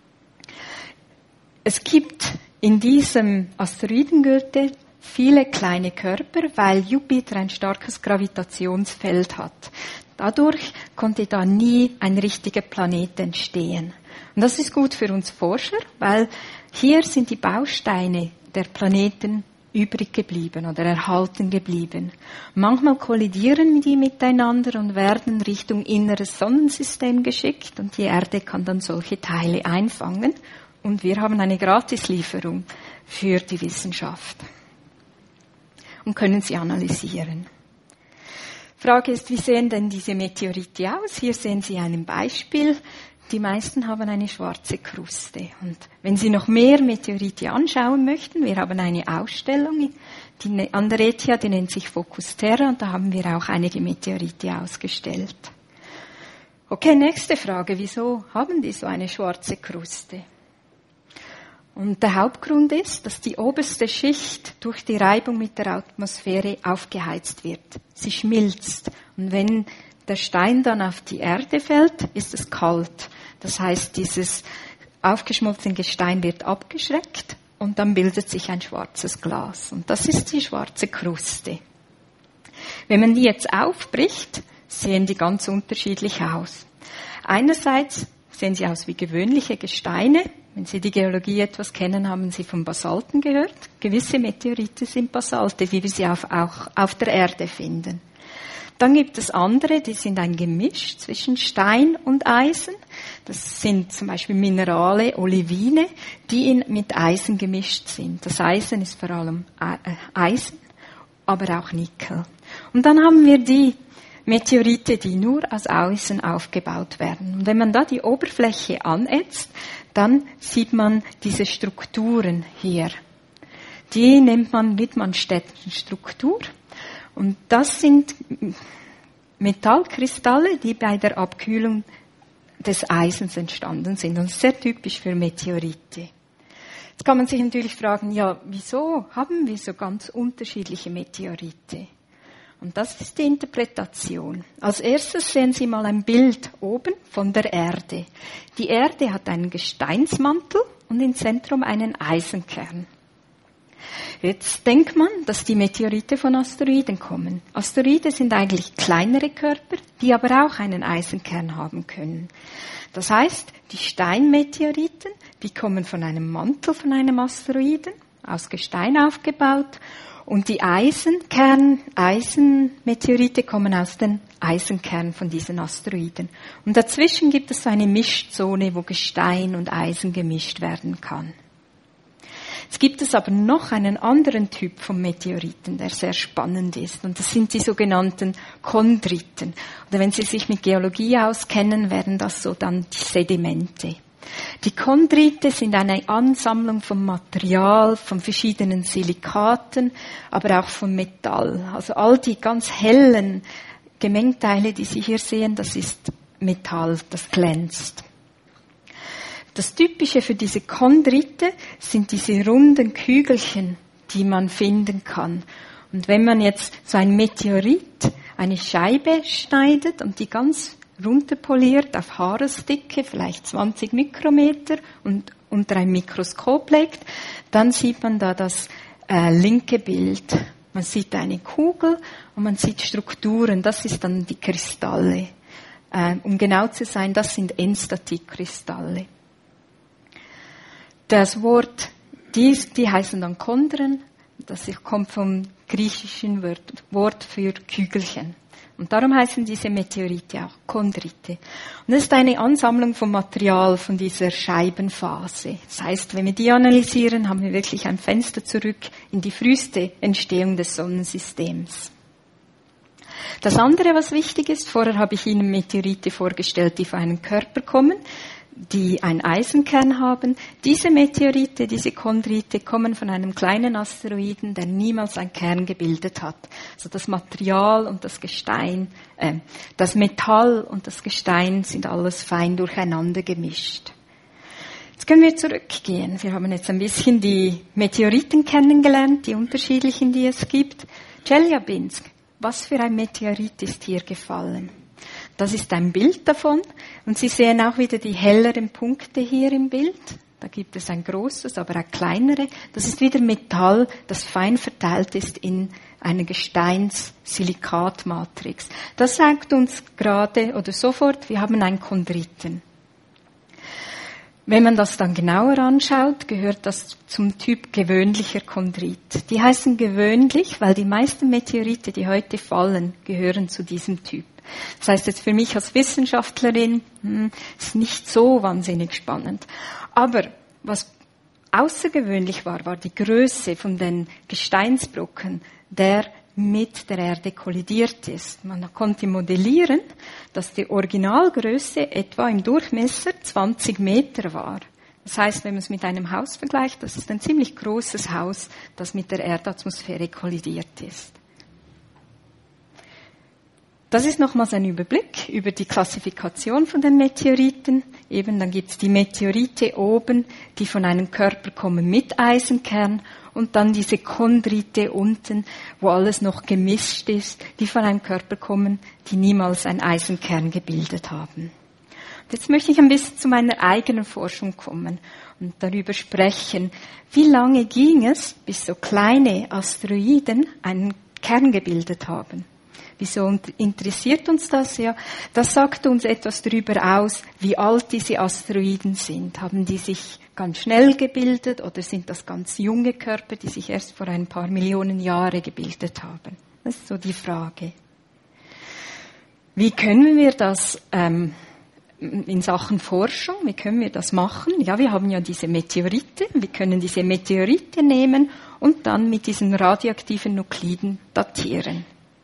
Es gibt in diesem Asteroidengürtel viele kleine Körper, weil Jupiter ein starkes Gravitationsfeld hat. Dadurch konnte da nie ein richtiger Planet entstehen. Und das ist gut für uns Forscher, weil hier sind die Bausteine der Planeten übrig geblieben oder erhalten geblieben. Manchmal kollidieren die miteinander und werden Richtung inneres Sonnensystem geschickt und die Erde kann dann solche Teile einfangen und wir haben eine Gratislieferung für die Wissenschaft und können sie analysieren. Frage ist, wie sehen denn diese Meteorite aus? Hier sehen Sie ein Beispiel. Die meisten haben eine schwarze Kruste. Und wenn Sie noch mehr Meteorite anschauen möchten, wir haben eine Ausstellung die an der E T H, die nennt sich Focus Terra, und da haben wir auch einige Meteorite ausgestellt. Okay, nächste Frage. Wieso haben die so eine schwarze Kruste? Und der Hauptgrund ist, dass die oberste Schicht durch die Reibung mit der Atmosphäre aufgeheizt wird. Sie schmilzt. Und wenn der Stein dann auf die Erde fällt, ist es kalt. Das heißt, dieses aufgeschmolzene Gestein wird abgeschreckt und dann bildet sich ein schwarzes Glas. Und das ist die schwarze Kruste. Wenn man die jetzt aufbricht, sehen die ganz unterschiedlich aus. Einerseits sehen sie aus wie gewöhnliche Gesteine. Wenn Sie die Geologie etwas kennen, haben Sie von Basalten gehört. Gewisse Meteorite sind Basalte, wie wir sie auf, auch auf der Erde finden. Dann gibt es andere, die sind ein Gemisch zwischen Stein und Eisen. Das sind zum Beispiel Minerale, Olivine, die in, mit Eisen gemischt sind. Das Eisen ist vor allem Eisen, aber auch Nickel. Und dann haben wir die Meteorite, die nur aus Eisen aufgebaut werden. Und wenn man da die Oberfläche anätzt, dann sieht man diese Strukturen hier. Die nennt man Wittmann-Struktur. Und das sind Metallkristalle, die bei der Abkühlung des Eisens entstanden sind. Und sehr typisch für Meteorite. Jetzt kann man sich natürlich fragen, ja, wieso haben wir so ganz unterschiedliche Meteorite? Und das ist die Interpretation. Als erstes sehen Sie mal ein Bild oben von der Erde. Die Erde hat einen Gesteinsmantel und im Zentrum einen Eisenkern. Jetzt denkt man, dass die Meteorite von Asteroiden kommen. Asteroide sind eigentlich kleinere Körper, die aber auch einen Eisenkern haben können. Das heißt, die Steinmeteoriten, die kommen von einem Mantel von einem Asteroiden, aus Gestein aufgebaut. Und die Eisenkern, Eisenmeteorite kommen aus den Eisenkernen von diesen Asteroiden. Und dazwischen gibt es so eine Mischzone, wo Gestein und Eisen gemischt werden kann. Jetzt gibt es aber noch einen anderen Typ von Meteoriten, der sehr spannend ist. Und das sind die sogenannten Chondriten. Oder wenn Sie sich mit Geologie auskennen, wären das so dann die Sedimente. Die Chondrite sind eine Ansammlung von Material, von verschiedenen Silikaten, aber auch von Metall. Also all die ganz hellen Gemengteile, die Sie hier sehen, das ist Metall, das glänzt. Das Typische für diese Chondrite sind diese runden Kügelchen, die man finden kann. Und wenn man jetzt so ein Meteorit, eine Scheibe schneidet und die ganz runterpoliert auf Haaresdicke, vielleicht zwanzig Mikrometer und unter ein Mikroskop legt, dann sieht man da das äh, linke Bild. Man sieht eine Kugel und man sieht Strukturen, das ist dann die Kristalle. Äh, um genau zu sein, das sind Enstatikkristalle. Das Wort, die, die heißen dann Chondren, das kommt vom griechischen Wort, Wort für Kügelchen. Und darum heißen diese Meteorite auch Chondrite. Und das ist eine Ansammlung von Material von dieser Scheibenphase. Das heißt, wenn wir die analysieren, haben wir wirklich ein Fenster zurück in die früheste Entstehung des Sonnensystems. Das andere, was wichtig ist, vorher habe ich Ihnen Meteorite vorgestellt, die von einem Körper kommen, die einen Eisenkern haben. Diese Meteorite, diese Chondrite kommen von einem kleinen Asteroiden, der niemals einen Kern gebildet hat. Also das Material und das Gestein, äh, das Metall und das Gestein sind alles fein durcheinander gemischt. Jetzt können wir zurückgehen. Wir haben jetzt ein bisschen die Meteoriten kennengelernt, die unterschiedlichen, die es gibt. Tscheljabinsk, was für ein Meteorit ist hier gefallen? Das ist ein Bild davon. Und Sie sehen auch wieder die helleren Punkte hier im Bild. Da gibt es ein großes, aber auch kleinere. Das ist wieder Metall, das fein verteilt ist in einer Gesteins-Silikatmatrix. Das sagt uns gerade oder sofort, wir haben einen Chondriten. Wenn man das dann genauer anschaut, gehört das zum Typ gewöhnlicher Chondrit. Die heißen gewöhnlich, weil die meisten Meteorite, die heute fallen, gehören zu diesem Typ. Das heißt jetzt für mich als Wissenschaftlerin, hm, ist nicht so wahnsinnig spannend. Aber was außergewöhnlich war, war die Größe von den Gesteinsbrocken, der mit der Erde kollidiert ist. Man konnte modellieren, dass die Originalgröße etwa im Durchmesser zwanzig Meter war. Das heißt, wenn man es mit einem Haus vergleicht, das ist ein ziemlich großes Haus, das mit der Erdatmosphäre kollidiert ist. Das ist nochmals ein Überblick über die Klassifikation von den Meteoriten. Eben, dann gibt es die Meteorite oben, die von einem Körper kommen mit Eisenkern, und dann diese Chondrite unten, wo alles noch gemischt ist, die von einem Körper kommen, die niemals einen Eisenkern gebildet haben. Und jetzt möchte ich ein bisschen zu meiner eigenen Forschung kommen und darüber sprechen, wie lange ging es, bis so kleine Asteroiden einen Kern gebildet haben. Wieso interessiert uns das? Ja, das sagt uns etwas darüber aus, wie alt diese Asteroiden sind. Haben die sich ganz schnell gebildet oder sind das ganz junge Körper, die sich erst vor ein paar Millionen Jahren gebildet haben? Das ist so die Frage. Wie können wir das ähm, in Sachen Forschung, wie können wir das machen? Ja, wir haben ja diese Meteorite. Wir können diese Meteorite nehmen und dann mit diesen radioaktiven Nukliden datieren.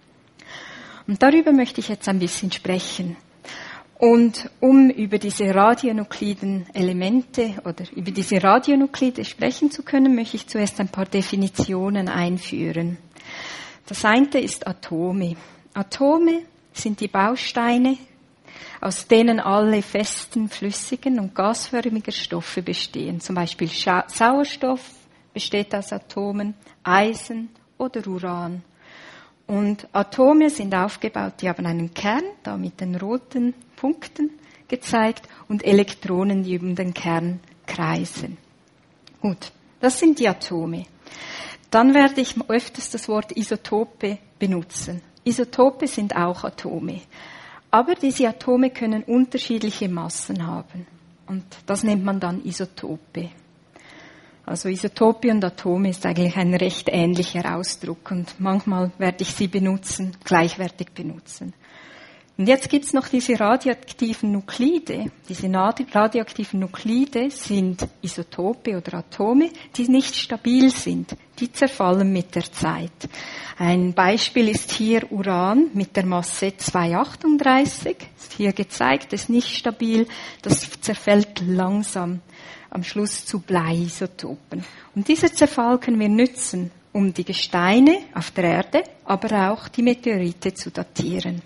Und darüber möchte ich jetzt ein bisschen sprechen. Und um über diese radionukliden Elemente oder über diese Radionuklide sprechen zu können, möchte ich zuerst ein paar Definitionen einführen. Das eine ist Atome. Atome sind die Bausteine, aus denen alle festen, flüssigen und gasförmigen Stoffe bestehen. Zum Beispiel Sauerstoff besteht aus Atomen, Eisen oder Uran. Und Atome sind aufgebaut, die haben einen Kern, da mit den roten Punkten gezeigt, und Elektronen, die um den Kern kreisen. Gut, das sind die Atome. Dann werde ich öfters das Wort Isotope benutzen. Isotope sind auch Atome. Aber diese Atome können unterschiedliche Massen haben. Und das nennt man dann Isotope. Also Isotope und Atome ist eigentlich ein recht ähnlicher Ausdruck und manchmal werde ich sie benutzen, gleichwertig benutzen. Und jetzt gibt's noch diese radioaktiven Nuklide. Diese radioaktiven Nuklide sind Isotope oder Atome, die nicht stabil sind. Die zerfallen mit der Zeit. Ein Beispiel ist hier Uran mit der Masse zweihundertachtunddreißig. Ist hier gezeigt, ist nicht stabil, das zerfällt langsam. Am Schluss zu Bleiisotopen. Und dieser Zerfall können wir nutzen, um die Gesteine auf der Erde, aber auch die Meteorite zu datieren.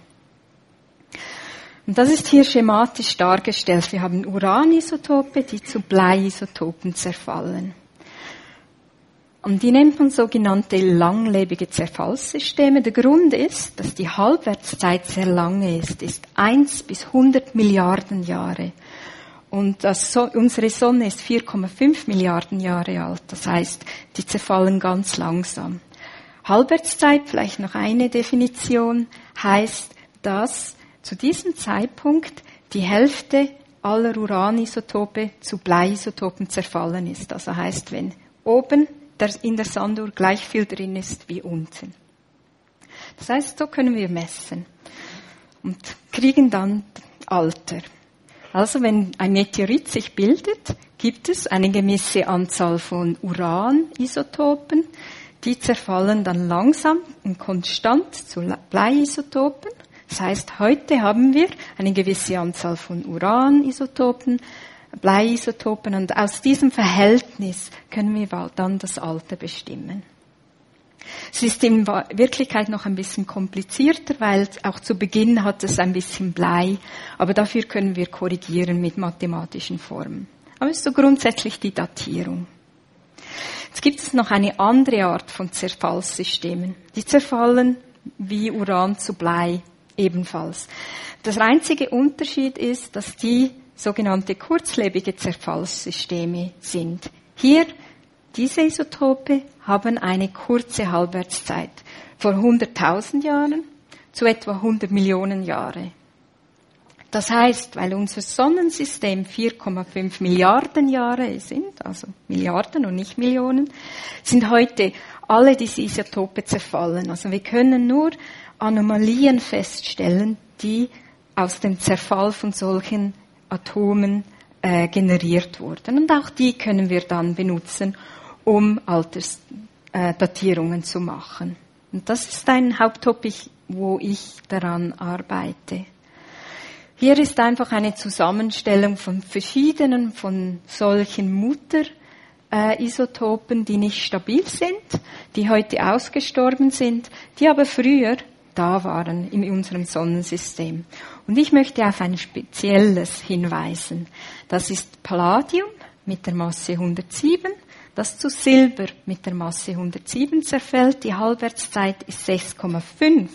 Und das ist hier schematisch dargestellt. Wir haben Uranisotope, die zu Bleiisotopen zerfallen. Und die nennt man sogenannte langlebige Zerfallssysteme. Der Grund ist, dass die Halbwertszeit sehr lange ist, ist eins bis hundert Milliarden Jahre. Und das so- unsere Sonne ist vier Komma fünf Milliarden Jahre alt. Das heißt, die zerfallen ganz langsam. Halbwertszeit, vielleicht noch eine Definition, heißt, dass zu diesem Zeitpunkt die Hälfte aller Uranisotope zu Bleiisotopen zerfallen ist. Also heißt, wenn oben der, in der Sanduhr gleich viel drin ist wie unten. Das heißt, so können wir messen und kriegen dann Alter. Also wenn ein Meteorit sich bildet, gibt es eine gewisse Anzahl von Uranisotopen, die zerfallen dann langsam und konstant zu Bleiisotopen. Das heißt, heute haben wir eine gewisse Anzahl von Uranisotopen, Bleiisotopen, und aus diesem Verhältnis können wir dann das Alter bestimmen. Es ist in Wirklichkeit noch ein bisschen komplizierter, weil auch zu Beginn hat es ein bisschen Blei, aber dafür können wir korrigieren mit mathematischen Formen. Aber es ist so grundsätzlich die Datierung. Jetzt gibt es noch eine andere Art von Zerfallssystemen. Die zerfallen wie Uran zu Blei ebenfalls. Der einzige Unterschied ist, dass die sogenannte kurzlebige Zerfallssysteme sind. Hier, diese Isotope haben eine kurze Halbwertszeit von hunderttausend Jahren zu etwa hundert Millionen Jahre. Das heißt, weil unser Sonnensystem vier Komma fünf Milliarden Jahre sind, also Milliarden und nicht Millionen, sind heute alle diese Isotope zerfallen. Also wir können nur Anomalien feststellen, die aus dem Zerfall von solchen Atomen äh, generiert wurden. Und auch die können wir dann benutzen, um Altersdatierungen äh, zu machen. Und das ist ein Haupttopic, wo ich daran arbeite. Hier ist einfach eine Zusammenstellung von verschiedenen, von solchen Mutterisotopen, die nicht stabil sind, die heute ausgestorben sind, die aber früher da waren in unserem Sonnensystem. Und ich möchte auf ein spezielles hinweisen. Das ist Palladium mit der Masse hundertsieben, das zu Silber mit der Masse hundertsieben zerfällt. Die Halbwertszeit ist sechs Komma fünf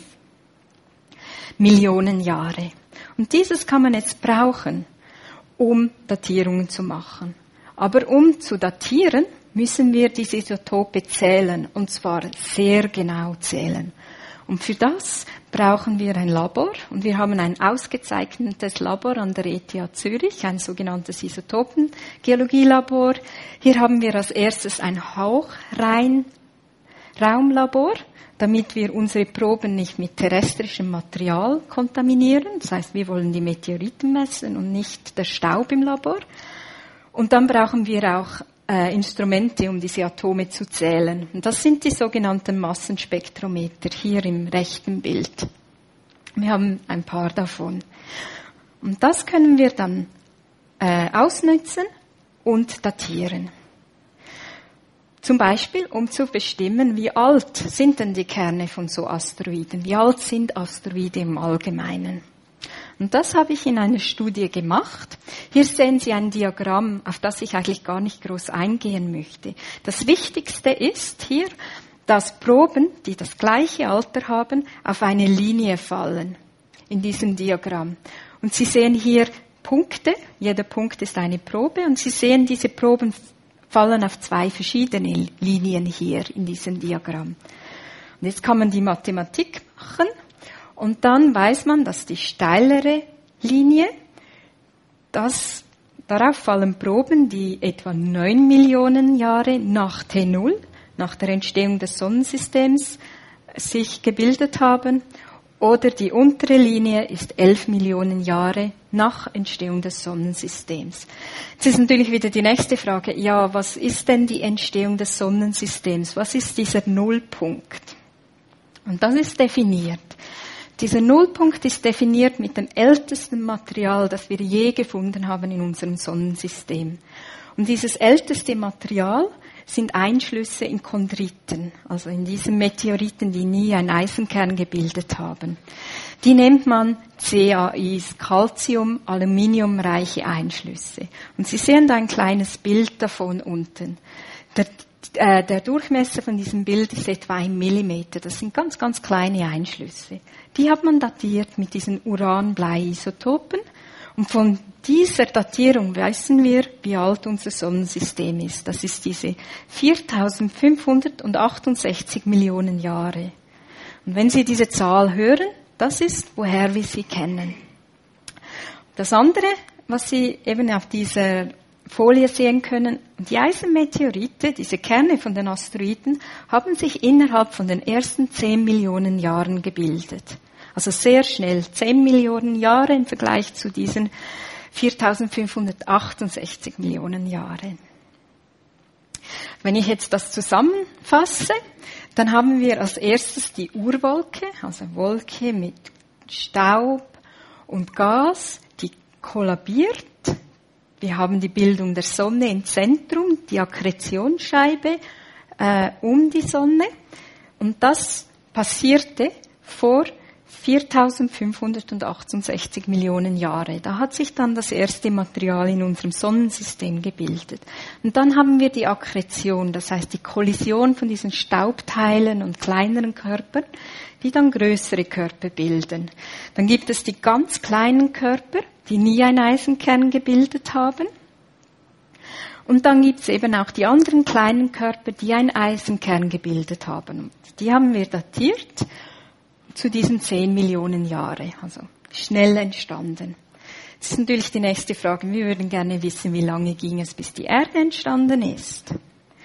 Millionen Jahre. Und dieses kann man jetzt brauchen, um Datierungen zu machen. Aber um zu datieren, müssen wir diese Isotope zählen, und zwar sehr genau zählen. Und für das brauchen wir ein Labor, und wir haben ein ausgezeichnetes Labor an der E T H Zürich, ein sogenanntes Isotopengeologielabor. Hier haben wir als erstes ein Hauchrein-Raumlabor, damit wir unsere Proben nicht mit terrestrischem Material kontaminieren. Das heißt, wir wollen die Meteoriten messen und nicht der Staub im Labor. Und dann brauchen wir auch äh, Instrumente, um diese Atome zu zählen. Und das sind die sogenannten Massenspektrometer hier im rechten Bild. Wir haben ein paar davon. Und das können wir dann äh, ausnutzen und datieren. Zum Beispiel, um zu bestimmen, wie alt sind denn die Kerne von so Asteroiden? Wie alt sind Asteroide im Allgemeinen? Und das habe ich in einer Studie gemacht. Hier sehen Sie ein Diagramm, auf das ich eigentlich gar nicht groß eingehen möchte. Das Wichtigste ist hier, dass Proben, die das gleiche Alter haben, auf eine Linie fallen in diesem Diagramm. Und Sie sehen hier Punkte, jeder Punkt ist eine Probe, und Sie sehen, diese Proben fallen auf zwei verschiedene Linien hier in diesem Diagramm. Und jetzt kann man die Mathematik machen, und dann weiß man, dass die steilere Linie, dass darauf fallen Proben, die etwa neun Millionen Jahre nach T null, nach der Entstehung des Sonnensystems, sich gebildet haben. Oder die untere Linie ist elf Millionen Jahre nach Entstehung des Sonnensystems. Jetzt ist natürlich wieder die nächste Frage, ja, was ist denn die Entstehung des Sonnensystems? Was ist dieser Nullpunkt? Und das ist definiert. Dieser Nullpunkt ist definiert mit dem ältesten Material, das wir je gefunden haben in unserem Sonnensystem. Und dieses älteste Material sind Einschlüsse in Chondriten, also in diesen Meteoriten, die nie einen Eisenkern gebildet haben. Die nennt man C A Is, Calcium-Aluminiumreiche Einschlüsse. Und Sie sehen da ein kleines Bild davon unten. Der, äh, der Durchmesser von diesem Bild ist etwa ein Millimeter. Das sind ganz, ganz kleine Einschlüsse. Die hat man datiert mit diesen Uran-Blei-Isotopen. Und von dieser Datierung wissen wir, wie alt unser Sonnensystem ist. Das ist diese viertausendfünfhundertachtundsechzig Millionen Jahre. Und wenn Sie diese Zahl hören, das ist, woher wir sie kennen. Das andere, was Sie eben auf dieser Folie sehen können, die Eisenmeteorite, diese Kerne von den Asteroiden, haben sich innerhalb von den ersten zehn Millionen Jahren gebildet. Also sehr schnell, zehn Millionen Jahre im Vergleich zu diesen viertausendfünfhundertachtundsechzig Millionen Jahre. Wenn ich jetzt das zusammenfasse, dann haben wir als erstes die Urwolke, also Wolke mit Staub und Gas, die kollabiert. Wir haben die Bildung der Sonne im Zentrum, die Akkretionsscheibe äh, um die Sonne. Und das passierte vor viertausendfünfhundertachtundsechzig Millionen Jahre. Da hat sich dann das erste Material in unserem Sonnensystem gebildet. Und dann haben wir die Akkretion, das heißt die Kollision von diesen Staubteilen und kleineren Körpern, die dann größere Körper bilden. Dann gibt es die ganz kleinen Körper, die nie einen Eisenkern gebildet haben. Und dann gibt es eben auch die anderen kleinen Körper, die einen Eisenkern gebildet haben. Und die haben wir datiert zu diesen zehn Millionen Jahre, also schnell entstanden. Das ist natürlich die nächste Frage. Wir würden gerne wissen, wie lange ging es, bis die Erde entstanden ist.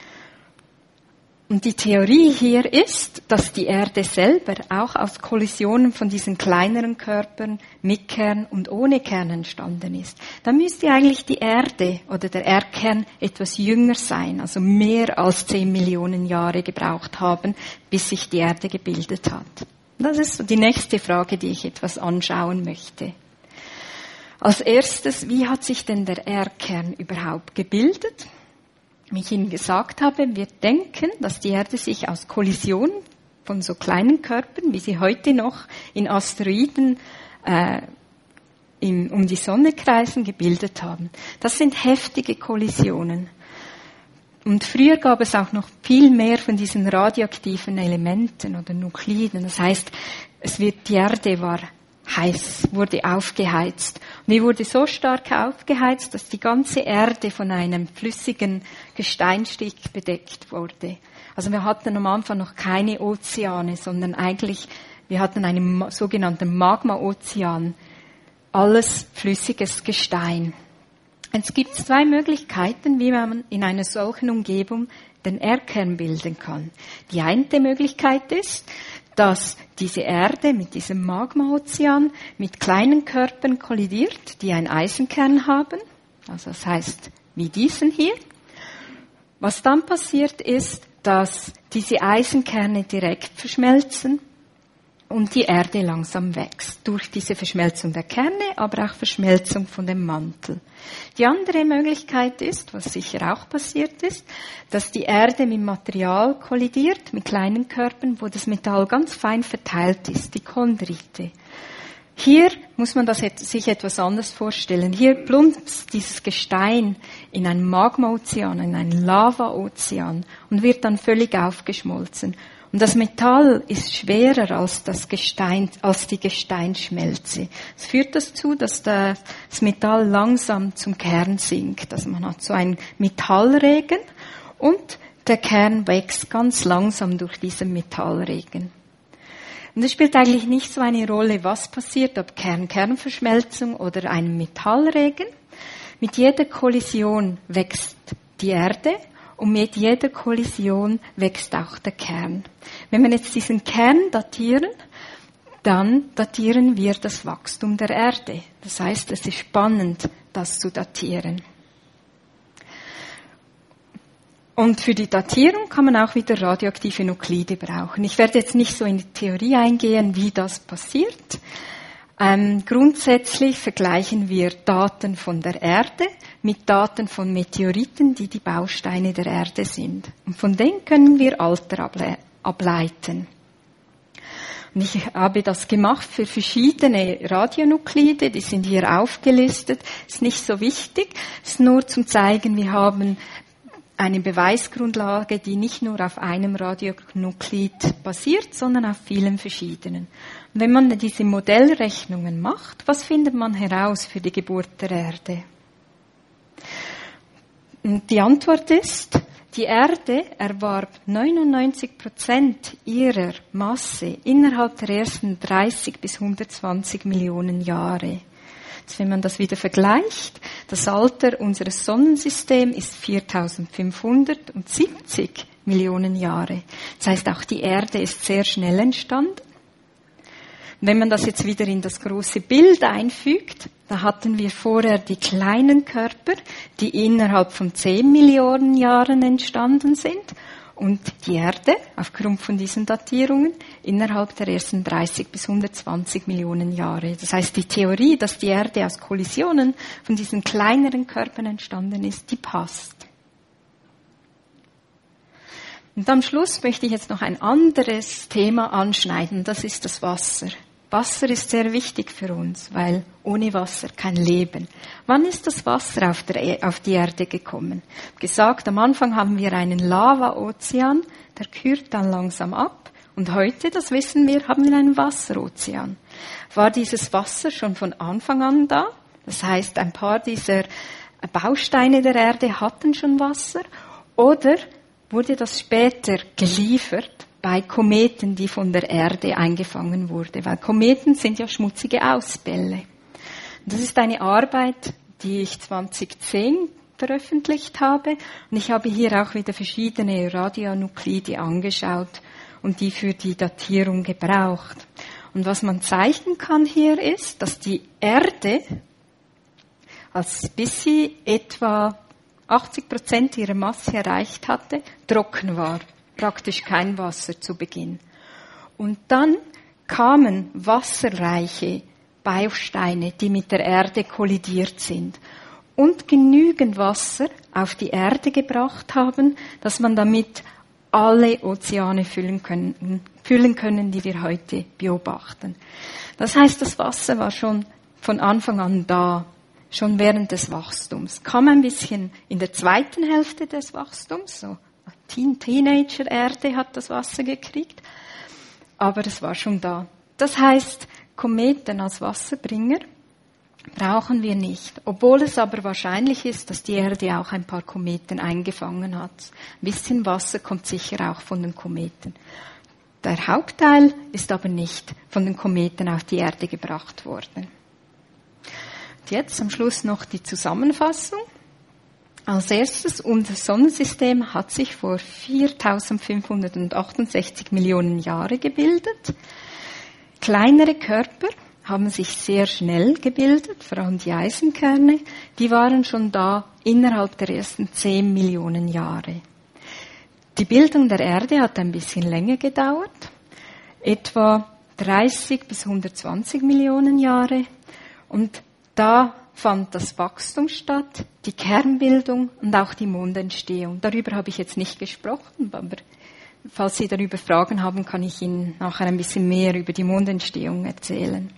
Und die Theorie hier ist, dass die Erde selber auch aus Kollisionen von diesen kleineren Körpern mit Kern und ohne Kern entstanden ist. Da müsste eigentlich die Erde oder der Erdkern etwas jünger sein, also mehr als zehn Millionen Jahre gebraucht haben, bis sich die Erde gebildet hat. Das ist so die nächste Frage, die ich etwas anschauen möchte. Als erstes, wie hat sich denn der Erdkern überhaupt gebildet? Wie ich Ihnen gesagt habe, wir denken, dass die Erde sich aus Kollisionen von so kleinen Körpern, wie sie heute noch in Asteroiden äh, im, um die Sonne kreisen, gebildet haben. Das sind heftige Kollisionen. Und früher gab es auch noch viel mehr von diesen radioaktiven Elementen oder Nukliden. Das heißt, es wird, die Erde war heiß, wurde aufgeheizt. Und die wurde so stark aufgeheizt, dass die ganze Erde von einem flüssigen Gesteinstück bedeckt wurde. Also wir hatten am Anfang noch keine Ozeane, sondern eigentlich, wir hatten einen sogenannten Magma-Ozean. Alles flüssiges Gestein. Es gibt zwei Möglichkeiten, wie man in einer solchen Umgebung den Erdkern bilden kann. Die eine Möglichkeit ist, dass diese Erde mit diesem Magma-Ozean mit kleinen Körpern kollidiert, die einen Eisenkern haben. Also das heißt, wie diesen hier. Was dann passiert ist, dass diese Eisenkerne direkt verschmelzen und die Erde langsam wächst. Durch diese Verschmelzung der Kerne, aber auch Verschmelzung von dem Mantel. Die andere Möglichkeit ist, was sicher auch passiert ist, dass die Erde mit Material kollidiert, mit kleinen Körpern, wo das Metall ganz fein verteilt ist, die Chondrite. Hier muss man das sich etwas anders vorstellen. Hier plumpst dieses Gestein in einen Magma-Ozean, in einen Lava-Ozean und wird dann völlig aufgeschmolzen. Und das Metall ist schwerer als das Gestein, als die Gesteinsschmelze. Es führt dazu, dass das Metall langsam zum Kern sinkt. Also man hat so einen Metallregen und der Kern wächst ganz langsam durch diesen Metallregen. Und es spielt eigentlich nicht so eine Rolle, was passiert, ob Kern-Kernverschmelzung oder ein Metallregen. Mit jeder Kollision wächst die Erde. Und mit jeder Kollision wächst auch der Kern. Wenn wir jetzt diesen Kern datieren, dann datieren wir das Wachstum der Erde. Das heißt, es ist spannend, das zu datieren. Und für die Datierung kann man auch wieder radioaktive Nuklide brauchen. Ich werde jetzt nicht so in die Theorie eingehen, wie das passiert. Ähm, grundsätzlich vergleichen wir Daten von der Erde mit Daten von Meteoriten, die die Bausteine der Erde sind. Und von denen können wir Alter able- ableiten. Und ich habe das gemacht für verschiedene Radionuklide, die sind hier aufgelistet. Ist nicht so wichtig, ist nur zum zeigen, wir haben eine Beweisgrundlage, die nicht nur auf einem Radionuklid basiert, sondern auf vielen verschiedenen. Und wenn man diese Modellrechnungen macht, was findet man heraus für die Geburt der Erde? Und die Antwort ist, die Erde erwarb neunundneunzig Prozent ihrer Masse innerhalb der ersten dreißig bis hundertzwanzig Millionen Jahre. Jetzt, wenn man das wieder vergleicht, das Alter unseres Sonnensystems ist viertausendfünfhundertsiebzig Millionen Jahre. Das heißt, auch die Erde ist sehr schnell entstanden. Und wenn man das jetzt wieder in das große Bild einfügt, da hatten wir vorher die kleinen Körper, die innerhalb von zehn Millionen Jahren entstanden sind. Und die Erde, aufgrund von diesen Datierungen, innerhalb der ersten dreißig bis hundertzwanzig Millionen Jahre. Das heißt, die Theorie, dass die Erde aus Kollisionen von diesen kleineren Körpern entstanden ist, die passt. Und am Schluss möchte ich jetzt noch ein anderes Thema anschneiden, das ist das Wasser. Wasser ist sehr wichtig für uns, weil ohne Wasser kein Leben. Wann ist das Wasser auf, der e- auf die Erde gekommen? Gesagt, am Anfang haben wir einen Lava-Ozean, der kühlt dann langsam ab. Und heute, das wissen wir, haben wir einen Wasserozean. War dieses Wasser schon von Anfang an da? Das heißt, ein paar dieser Bausteine der Erde hatten schon Wasser? Oder wurde das später geliefert bei Kometen, die von der Erde eingefangen wurden? Weil Kometen sind ja schmutzige Ausbälle. Das ist eine Arbeit, die ich zweitausendzehn veröffentlicht habe. Und ich habe hier auch wieder verschiedene Radionuklide angeschaut und die für die Datierung gebraucht. Und was man zeichnen kann hier ist, dass die Erde, als bis sie etwa achtzig Prozent ihrer Masse erreicht hatte, trocken war. Praktisch kein Wasser zu Beginn. Und dann kamen wasserreiche Bausteine, die mit der Erde kollidiert sind und genügend Wasser auf die Erde gebracht haben, dass man damit alle Ozeane füllen können, füllen können, die wir heute beobachten. Das heißt, das Wasser war schon von Anfang an da, schon während des Wachstums. Kam ein bisschen in der zweiten Hälfte des Wachstums, so Teen, Teenager-Erde hat das Wasser gekriegt, aber es war schon da. Das heißt, Kometen als Wasserbringer brauchen wir nicht, obwohl es aber wahrscheinlich ist, dass die Erde auch ein paar Kometen eingefangen hat. Ein bisschen Wasser kommt sicher auch von den Kometen. Der Hauptteil ist aber nicht von den Kometen auf die Erde gebracht worden. Und jetzt am Schluss noch die Zusammenfassung. Als erstes, unser Sonnensystem hat sich vor viertausendfünfhundertachtundsechzig Millionen Jahre gebildet. Kleinere Körper haben sich sehr schnell gebildet, vor allem die Eisenkerne. Die waren schon da innerhalb der ersten zehn Millionen Jahre. Die Bildung der Erde hat ein bisschen länger gedauert, etwa dreißig bis hundertzwanzig Millionen Jahre. Und da fand das Wachstum statt, die Kernbildung und auch die Mondentstehung. Darüber habe ich jetzt nicht gesprochen, aber falls Sie darüber Fragen haben, kann ich Ihnen nachher ein bisschen mehr über die Mondentstehung erzählen.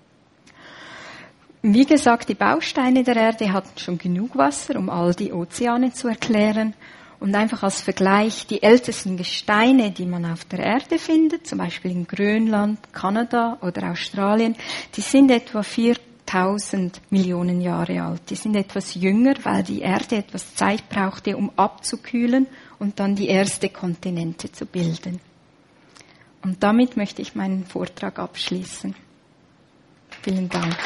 Wie gesagt, die Bausteine der Erde hatten schon genug Wasser, um all die Ozeane zu erklären. Und einfach als Vergleich, die ältesten Gesteine, die man auf der Erde findet, zum Beispiel in Grönland, Kanada oder Australien, die sind etwa viertausend Millionen Jahre alt. Die sind etwas jünger, weil die Erde etwas Zeit brauchte, um abzukühlen und dann die ersten Kontinente zu bilden. Und damit möchte ich meinen Vortrag abschließen. Vielen Dank.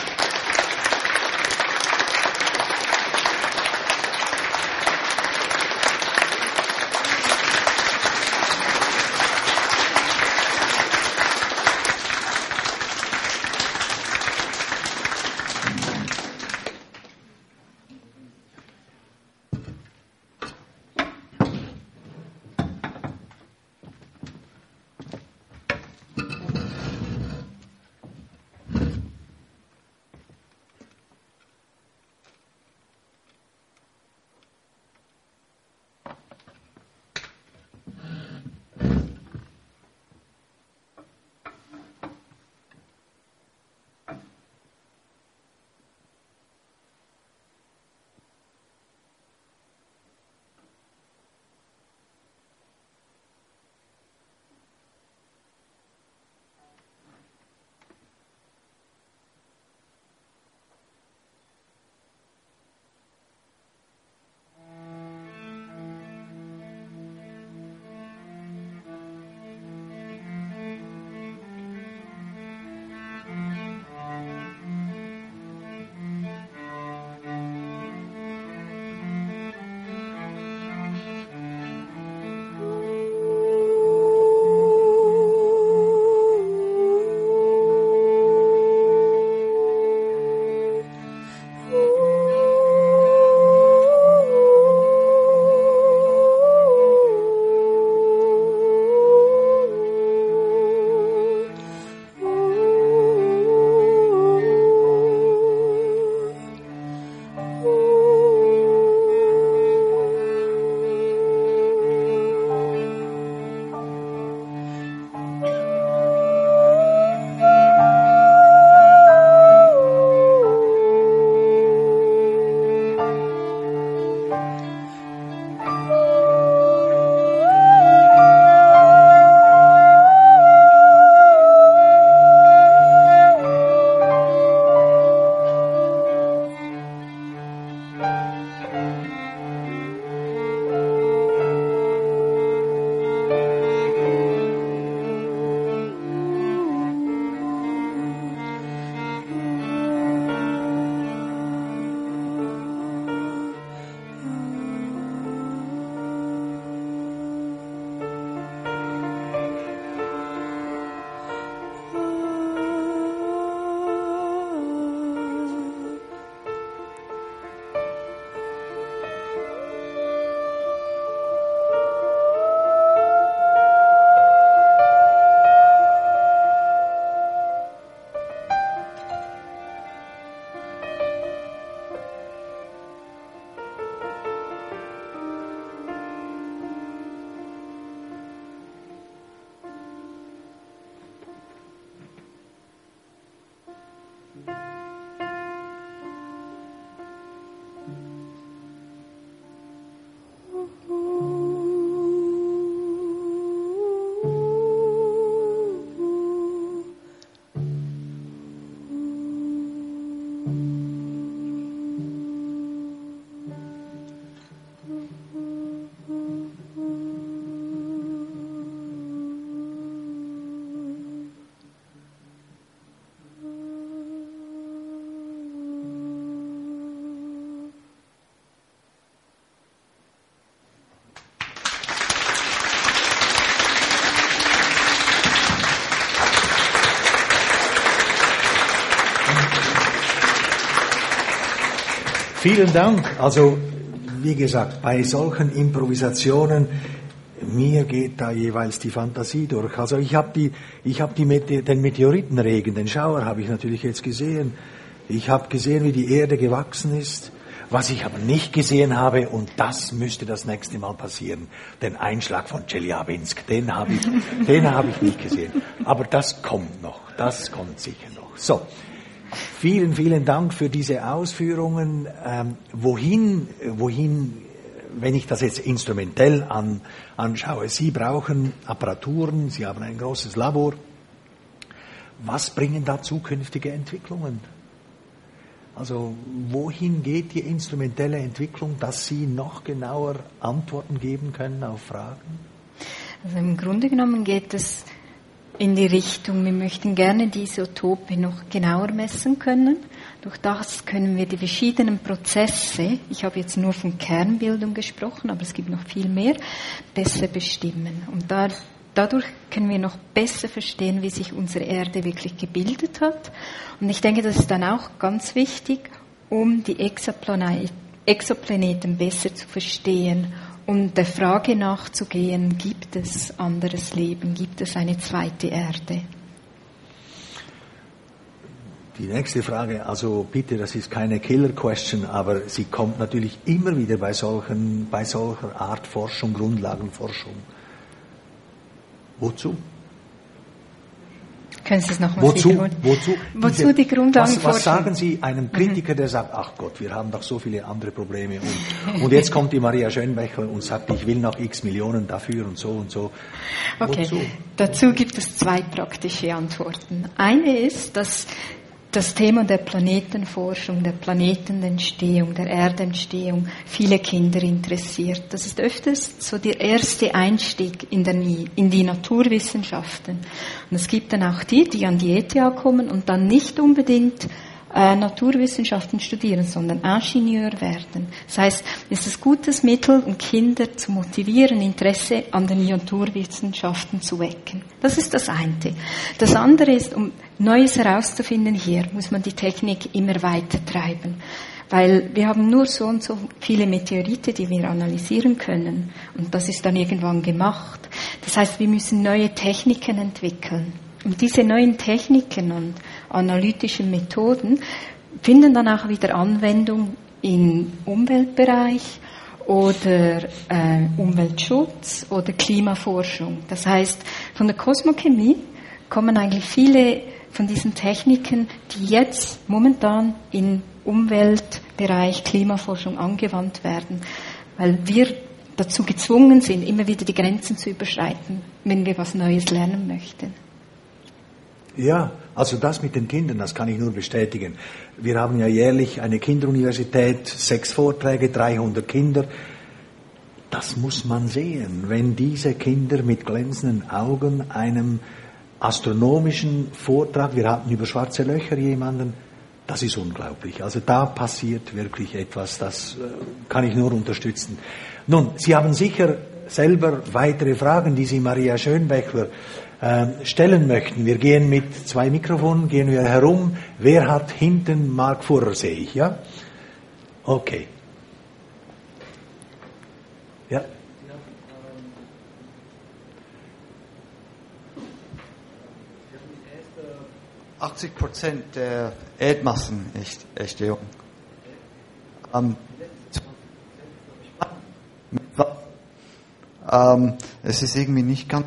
Vielen Dank. Also, wie gesagt, bei solchen Improvisationen, mir geht da jeweils die Fantasie durch. Also ich habe die, ich habe die Mete- den Meteoritenregen, den Schauer habe ich natürlich jetzt gesehen. Ich habe gesehen, wie die Erde gewachsen ist. Was ich aber nicht gesehen habe, und das müsste das nächste Mal passieren, den Einschlag von Tscheljabinsk, den habe ich, den habe ich nicht gesehen. Aber das kommt noch, das kommt sicher noch. So. Vielen, vielen Dank für diese Ausführungen. Ähm, wohin, wohin, wenn ich das jetzt instrumentell an, anschaue, Sie brauchen Apparaturen, Sie haben ein großes Labor. Was bringen da zukünftige Entwicklungen? Also wohin geht die instrumentelle Entwicklung, dass Sie noch genauer Antworten geben können auf Fragen? Also im Grunde genommen geht es in die Richtung, wir möchten gerne die Isotope noch genauer messen können. Durch das können wir die verschiedenen Prozesse, ich habe jetzt nur von Kernbildung gesprochen, aber es gibt noch viel mehr, besser bestimmen. Und da, dadurch können wir noch besser verstehen, wie sich unsere Erde wirklich gebildet hat. Und ich denke, das ist dann auch ganz wichtig, um die Exoplaneten, Exoplaneten besser zu verstehen und der Frage nachzugehen, gibt es anderes Leben, gibt es eine zweite Erde? Die nächste Frage, also bitte, das ist keine Killer-Question, aber sie kommt natürlich immer wieder bei solchen, bei solcher Art Forschung, Grundlagenforschung. Wozu? Können Sie es nochmal wozu, wiederholen? Wozu? Wozu diese, die Grundlagenforschung? Was, was sagen Sie einem Kritiker, der sagt, ach Gott, wir haben doch so viele andere Probleme und, und jetzt kommt die Maria Schönbecher und sagt, ich will noch x Millionen dafür und so und so. Okay, wozu? Dazu gibt es zwei praktische Antworten. Eine ist, dass das Thema der Planetenforschung, der Planetenentstehung, der Erdentstehung viele Kinder interessiert. Das ist öfters so der erste Einstieg in, der, in die Naturwissenschaften. Und es gibt dann auch die, die an die E T H kommen und dann nicht unbedingt äh, Naturwissenschaften studieren, sondern Ingenieur werden. Das heißt, es ist ein gutes Mittel, um Kinder zu motivieren, Interesse an den Naturwissenschaften zu wecken. Das ist das eine. Das andere ist, um Neues herauszufinden, hier muss man die Technik immer weiter treiben. Weil wir haben nur so und so viele Meteorite, die wir analysieren können. Und das ist dann irgendwann gemacht. Das heißt, wir müssen neue Techniken entwickeln. Und diese neuen Techniken und analytischen Methoden finden dann auch wieder Anwendung im Umweltbereich oder äh, Umweltschutz oder Klimaforschung. Das heißt, von der Kosmochemie kommen eigentlich viele von diesen Techniken, die jetzt momentan im Umweltbereich Klimaforschung angewandt werden, weil wir dazu gezwungen sind, immer wieder die Grenzen zu überschreiten, wenn wir was Neues lernen möchten. Ja, also das mit den Kindern, das kann ich nur bestätigen. Wir haben ja jährlich eine Kinderuniversität, sechs Vorträge, dreihundert Kinder. Das muss man sehen, wenn diese Kinder mit glänzenden Augen einem astronomischen Vortrag, wir hatten über schwarze Löcher jemanden, das ist unglaublich. Also da passiert wirklich etwas, das kann ich nur unterstützen. Nun, Sie haben sicher selber weitere Fragen, die Sie Maria Schönbecher äh, stellen möchten. Wir gehen mit zwei Mikrofonen, gehen wir herum. Wer hat hinten Mark Furrer, sehe ich, ja? Okay. Ja. achtzig Prozent der Erdmassenentstehung. Ähm, ähm, es ist irgendwie nicht ganz...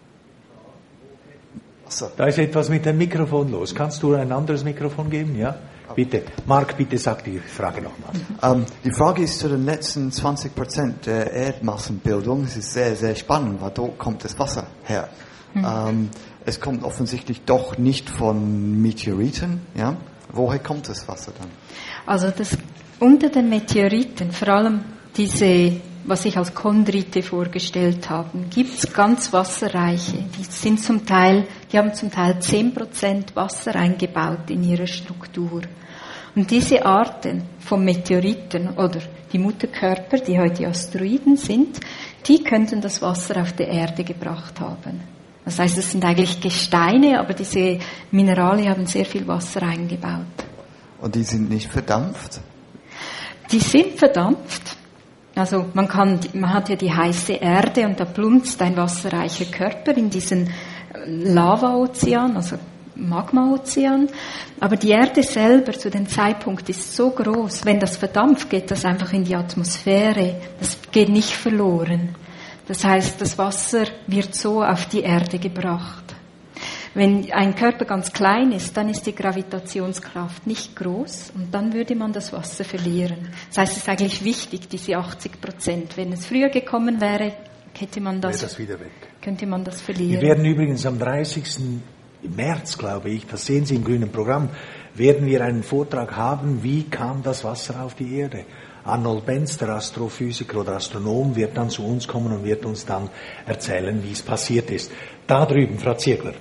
Wasser. Da ist etwas mit dem Mikrofon los. Kannst du ein anderes Mikrofon geben? Ja? Bitte. Marc, bitte sag die Frage nochmal. Ähm, die Frage ist zu den letzten zwanzig Prozent der Erdmassenbildung. Es ist sehr, sehr spannend, weil dort kommt das Wasser her. Mhm. Ähm, es kommt offensichtlich doch nicht von Meteoriten. Ja? Woher kommt das Wasser dann? Also das, unter den Meteoriten, vor allem diese, was ich als Chondrite vorgestellt habe, gibt es ganz wasserreiche. Die sind zum Teil, die haben zum Teil zehn Prozent Wasser eingebaut in ihre Struktur. Und diese Arten von Meteoriten oder die Mutterkörper, die heute Asteroiden sind, die könnten das Wasser auf die Erde gebracht haben. Das heißt, es sind eigentlich Gesteine, aber diese Minerale haben sehr viel Wasser eingebaut. Und die sind nicht verdampft? Die sind verdampft. Also man kann, man hat ja die heiße Erde und da plumpst ein wasserreicher Körper in diesen Lavaozean, also Magmaozean. Aber die Erde selber zu dem Zeitpunkt ist so groß, wenn das verdampft, geht das einfach in die Atmosphäre. Das geht nicht verloren. Das heißt, das Wasser wird so auf die Erde gebracht. Wenn ein Körper ganz klein ist, dann ist die Gravitationskraft nicht groß und dann würde man das Wasser verlieren. Das heißt, es ist eigentlich wichtig, diese achtzig Prozent. Wenn es früher gekommen wäre, hätte man das, wäre das wieder weg. Könnte man das verlieren. Wir werden übrigens am dreißigsten März, glaube ich, das sehen Sie im grünen Programm, werden wir einen Vortrag haben, wie kam das Wasser auf die Erde. Arnold Benz, der Astrophysiker oder Astronom, wird dann zu uns kommen und wird uns dann erzählen, wie es passiert ist. Da drüben, Frau Ziegler.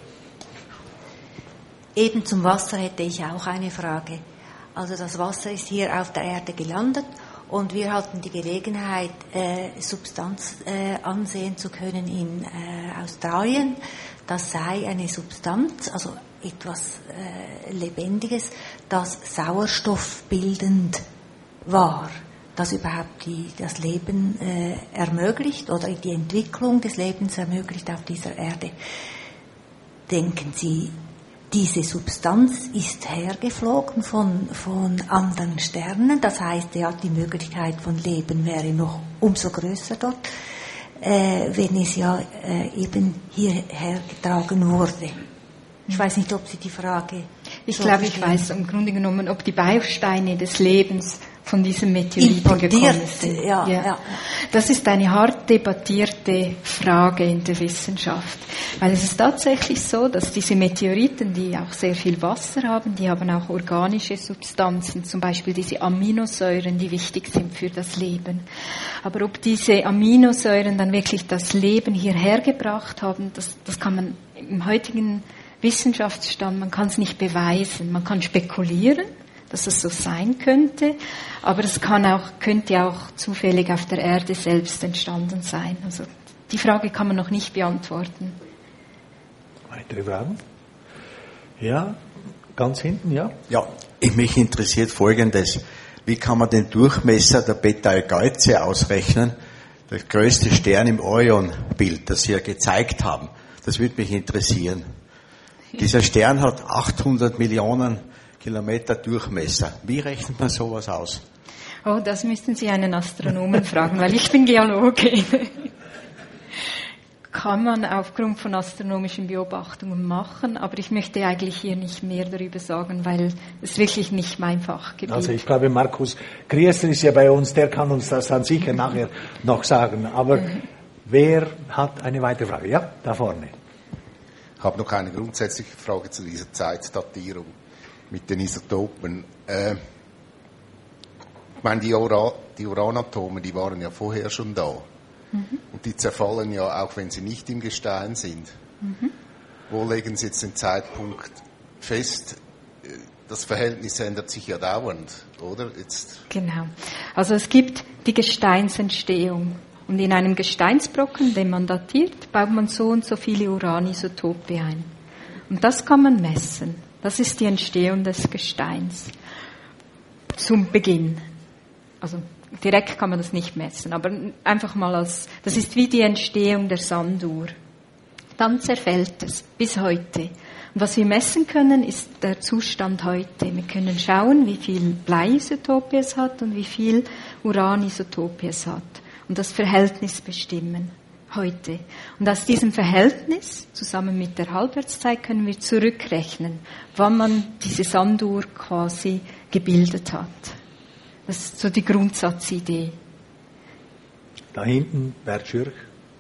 Eben zum Wasser hätte ich auch eine Frage. Also das Wasser ist hier auf der Erde gelandet und wir hatten die Gelegenheit, äh, Substanz äh, ansehen zu können in äh, Australien. Das sei eine Substanz, also etwas äh, Lebendiges, das sauerstoffbildend war, das überhaupt die, das Leben äh, ermöglicht oder die Entwicklung des Lebens ermöglicht auf dieser Erde. Denken Sie, diese Substanz ist hergeflogen von, von anderen Sternen, das heißt, ja, die Möglichkeit von Leben wäre noch umso größer dort, äh, wenn es ja äh, eben hierher getragen wurde. Ich weiß nicht, ob Sie die Frage... Ich so glaube, ich verstehen. weiß im Grunde genommen, ob die Bausteine des Lebens von diesem Meteoriten gekommen sind. Ja, ja. Ja. Das ist eine hart debattierte Frage in der Wissenschaft. Weil es ist tatsächlich so, dass diese Meteoriten, die auch sehr viel Wasser haben, die haben auch organische Substanzen, zum Beispiel diese Aminosäuren, die wichtig sind für das Leben. Aber ob diese Aminosäuren dann wirklich das Leben hierher gebracht haben, das, das kann man im heutigen Wissenschaftsstand, man kann es nicht beweisen. Man kann spekulieren, dass es so sein könnte, aber es kann auch, könnte auch zufällig auf der Erde selbst entstanden sein. Also die Frage kann man noch nicht beantworten. Weitere Fragen? Ja, ganz hinten, ja. Ja, mich interessiert Folgendes. Wie kann man den Durchmesser der Betelgeuse ausrechnen? Der größte Stern im Orion-Bild, das Sie ja gezeigt haben. Das würde mich interessieren. Dieser Stern hat achthundert Millionen Kilometer Durchmesser. Wie rechnet man sowas aus? Oh, das müssten Sie einen Astronomen fragen, weil ich bin Geologe. Kann man aufgrund von astronomischen Beobachtungen machen, aber ich möchte eigentlich hier nicht mehr darüber sagen, weil es wirklich nicht mein Fachgebiet ist. Also ich glaube, Markus Grieser ist ja bei uns, der kann uns das dann sicher nachher noch sagen. Aber mhm. Wer hat eine weitere Frage? Ja, da vorne. Ich habe noch eine grundsätzliche Frage zu dieser Zeitdatierung mit den Isotopen. Äh, ich meine, die, Ura, die Uranatome, die waren ja vorher schon da. Mhm. Und die zerfallen ja, auch wenn sie nicht im Gestein sind. Mhm. Wo legen Sie jetzt den Zeitpunkt fest? Das Verhältnis ändert sich ja dauernd, oder? Jetzt. Genau. Also es gibt die Gesteinsentstehung. Und in einem Gesteinsbrocken, den man datiert, baut man so und so viele Uranisotope ein. Und das kann man messen. Das ist die Entstehung des Gesteins. Zum Beginn. Also direkt kann man das nicht messen, aber einfach mal als, das ist wie die Entstehung der Sanduhr. Dann zerfällt es bis heute. Und was wir messen können, ist der Zustand heute. Wir können schauen, wie viel Bleiisotope es hat und wie viel Uranisotope es hat. Und das Verhältnis bestimmen, heute. Und aus diesem Verhältnis, zusammen mit der Halbwertszeit, können wir zurückrechnen, wann man diese Sanduhr quasi gebildet hat. Das ist so die Grundsatzidee. Da hinten, Bert Schürch.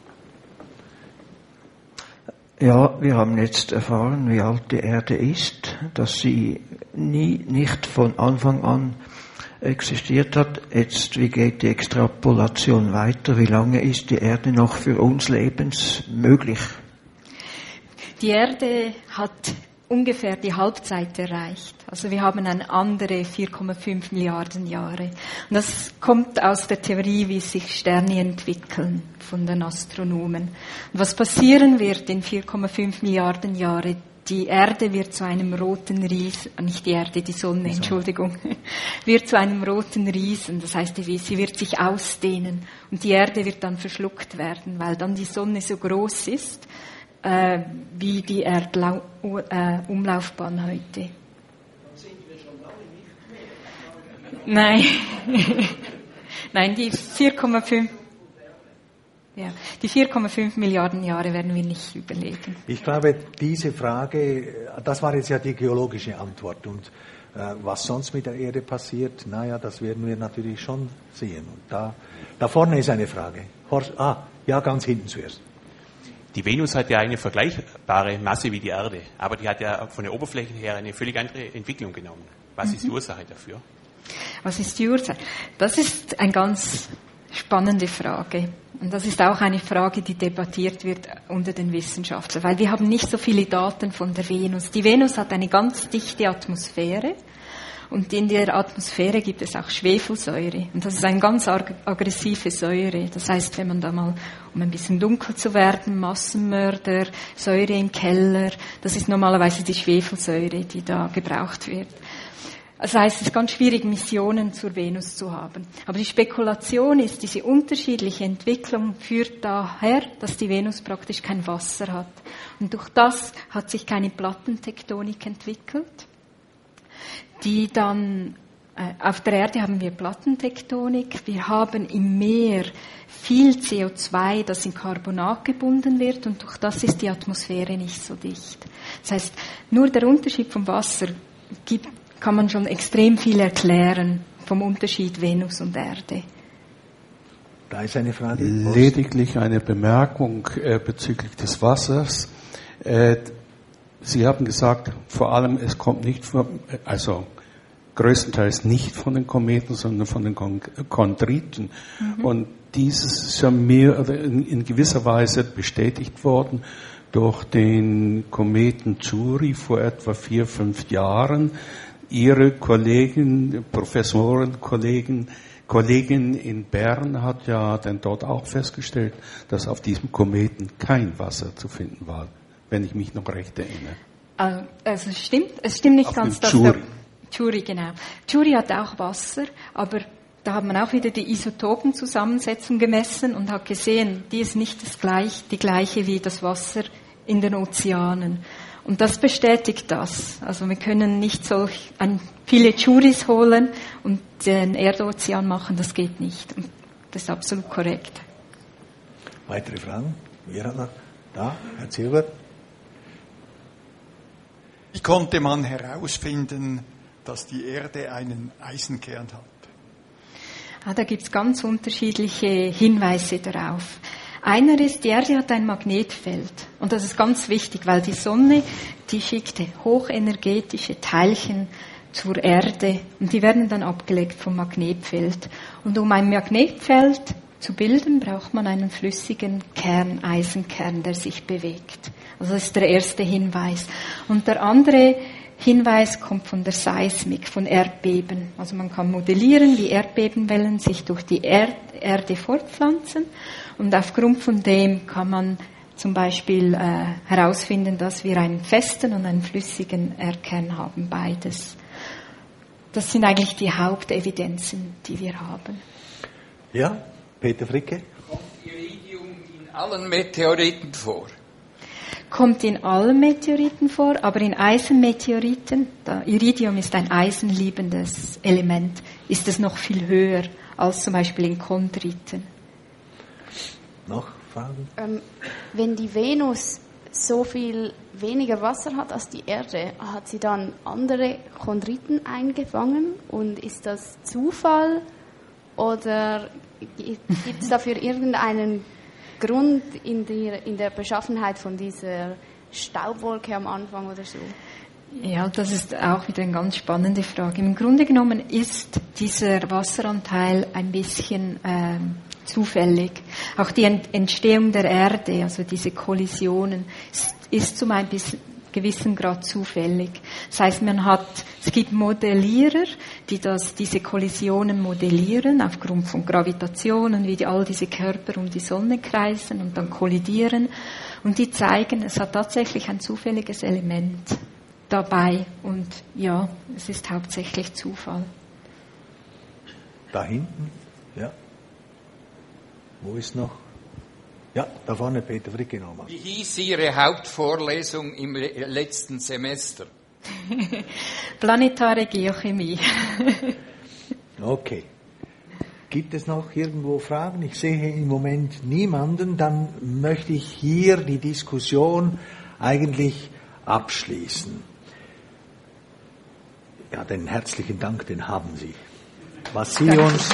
Ja, wir haben jetzt erfahren, wie alt die Erde ist, dass sie nie, nicht von Anfang an existiert hat. Jetzt, wie geht die Extrapolation weiter? Wie lange ist die Erde noch für uns lebensmöglich? Die Erde hat ungefähr die Halbzeit erreicht. Also wir haben eine andere vier Komma fünf Milliarden Jahre. Und das kommt aus der Theorie, wie sich Sterne entwickeln von den Astronomen. Und was passieren wird in vier Komma fünf Milliarden Jahre, die Erde wird zu einem roten Riesen, nicht die Erde, die Sonne, Entschuldigung, wird zu einem roten Riesen. Das heißt, sie wird sich ausdehnen und die Erde wird dann verschluckt werden, weil dann die Sonne so groß ist, äh, wie die Erdumlaufbahn äh, heute. Nein, nein, die vier Komma fünf ja, die vier Komma fünf Milliarden Jahre werden wir nicht überleben. Ich glaube, diese Frage, das war jetzt ja die geologische Antwort. Und äh, was sonst mit der Erde passiert, naja, das werden wir natürlich schon sehen. Und da, da vorne ist eine Frage. Horst, ah, ja, ganz hinten zuerst. Die Venus hat ja eine vergleichbare Masse wie die Erde, aber die hat ja von der Oberfläche her eine völlig andere Entwicklung genommen. Was mhm. ist die Ursache dafür? Was ist die Ursache? Das ist eine ganz spannende Frage. Und das ist auch eine Frage, die debattiert wird unter den Wissenschaftlern, weil wir haben nicht so viele Daten von der Venus. Die Venus hat eine ganz dichte Atmosphäre und in der Atmosphäre gibt es auch Schwefelsäure. Und das ist eine ganz aggressive Säure. Das heißt, wenn man da mal, um ein bisschen dunkel zu werden, Massenmörder, Säure im Keller, das ist normalerweise die Schwefelsäure, die da gebraucht wird. Das heißt, es ist ganz schwierig, Missionen zur Venus zu haben. Aber die Spekulation ist, diese unterschiedliche Entwicklung führt daher, dass die Venus praktisch kein Wasser hat. Und durch das hat sich keine Plattentektonik entwickelt, die dann, äh, auf der Erde haben wir Plattentektonik, wir haben im Meer viel C O zwei, das in Carbonat gebunden wird und durch das ist die Atmosphäre nicht so dicht. Das heißt, nur der Unterschied vom Wasser gibt kann man schon extrem viel erklären vom Unterschied Venus und Erde. Da ist eine Frage. Lediglich eine Bemerkung äh, bezüglich des Wassers. Äh, Sie haben gesagt, vor allem es kommt nicht von, also größtenteils nicht von den Kometen, sondern von den Chondriten. Mhm. Und dieses ist ja mehr in, in gewisser Weise bestätigt worden durch den Kometen Chury vor etwa vier, fünf Jahren. Ihre Kollegen, Professoren, Kollegen, Kollegin in Bern hat ja dann dort auch festgestellt, dass auf diesem Kometen kein Wasser zu finden war, wenn ich mich noch recht erinnere. Also es stimmt, es stimmt nicht auf ganz, dass Chury. der Chury, genau. Chury hat auch Wasser, aber da hat man auch wieder die Isotopenzusammensetzung gemessen und hat gesehen, die ist nicht das gleich, die gleiche wie das Wasser in den Ozeanen. Und das bestätigt das. Also wir können nicht solch ein, viele Churys holen und den Erdozean machen, das geht nicht. Und das ist absolut korrekt. Weitere Fragen? Wer hat noch? Da, Herr Zilber. Wie konnte man herausfinden, dass die Erde einen Eisenkern hat? Ah, da gibt es ganz unterschiedliche Hinweise darauf. Einer ist, die Erde hat ein Magnetfeld. Und das ist ganz wichtig, weil die Sonne, die schickt hochenergetische Teilchen zur Erde und die werden dann abgelenkt vom Magnetfeld. Und um ein Magnetfeld zu bilden, braucht man einen flüssigen Kern, Eisenkern, der sich bewegt. Also das ist der erste Hinweis. Und der andere Hinweis kommt von der Seismik, von Erdbeben. Also man kann modellieren, wie Erdbebenwellen sich durch die Erd- Erde fortpflanzen. Und aufgrund von dem kann man zum Beispiel äh, herausfinden, dass wir einen festen und einen flüssigen Erdkern haben, beides. Das sind eigentlich die Hauptevidenzen, die wir haben. Ja, Peter Fricke. Kommt Iridium in allen Meteoriten vor? Kommt in allen Meteoriten vor, aber in Eisenmeteoriten, da Iridium ist ein eisenliebendes Element, ist es noch viel höher als zum Beispiel in Chondriten. Noch Fragen? Ähm, wenn die Venus so viel weniger Wasser hat als die Erde, hat sie dann andere Chondriten eingefangen? Und ist das Zufall oder gibt es dafür irgendeinen Grund in der, in der Beschaffenheit von dieser Staubwolke am Anfang oder so? Ja, das ist auch wieder eine ganz spannende Frage. Im Grunde genommen ist dieser Wasseranteil ein bisschen äh, zufällig. Auch die Entstehung der Erde, also diese Kollisionen, ist, ist zum ein bisschen gewissen Grad zufällig. Das heißt, man hat, es gibt Modellierer, die das, diese Kollisionen modellieren aufgrund von Gravitation und wie die, all diese Körper um die Sonne kreisen und dann kollidieren. Und die zeigen, es hat tatsächlich ein zufälliges Element dabei. Und ja, es ist hauptsächlich Zufall. Da hinten, ja. Wo ist noch? Ja, da vorne Peter Fricke nochmal. Wie hieß Ihre Hauptvorlesung im letzten Semester? Planetare Geochemie. Okay. Gibt es noch irgendwo Fragen? Ich sehe im Moment niemanden. Dann möchte ich hier die Diskussion eigentlich abschließen. Ja, den herzlichen Dank, den haben Sie. Was Sie Danke. uns...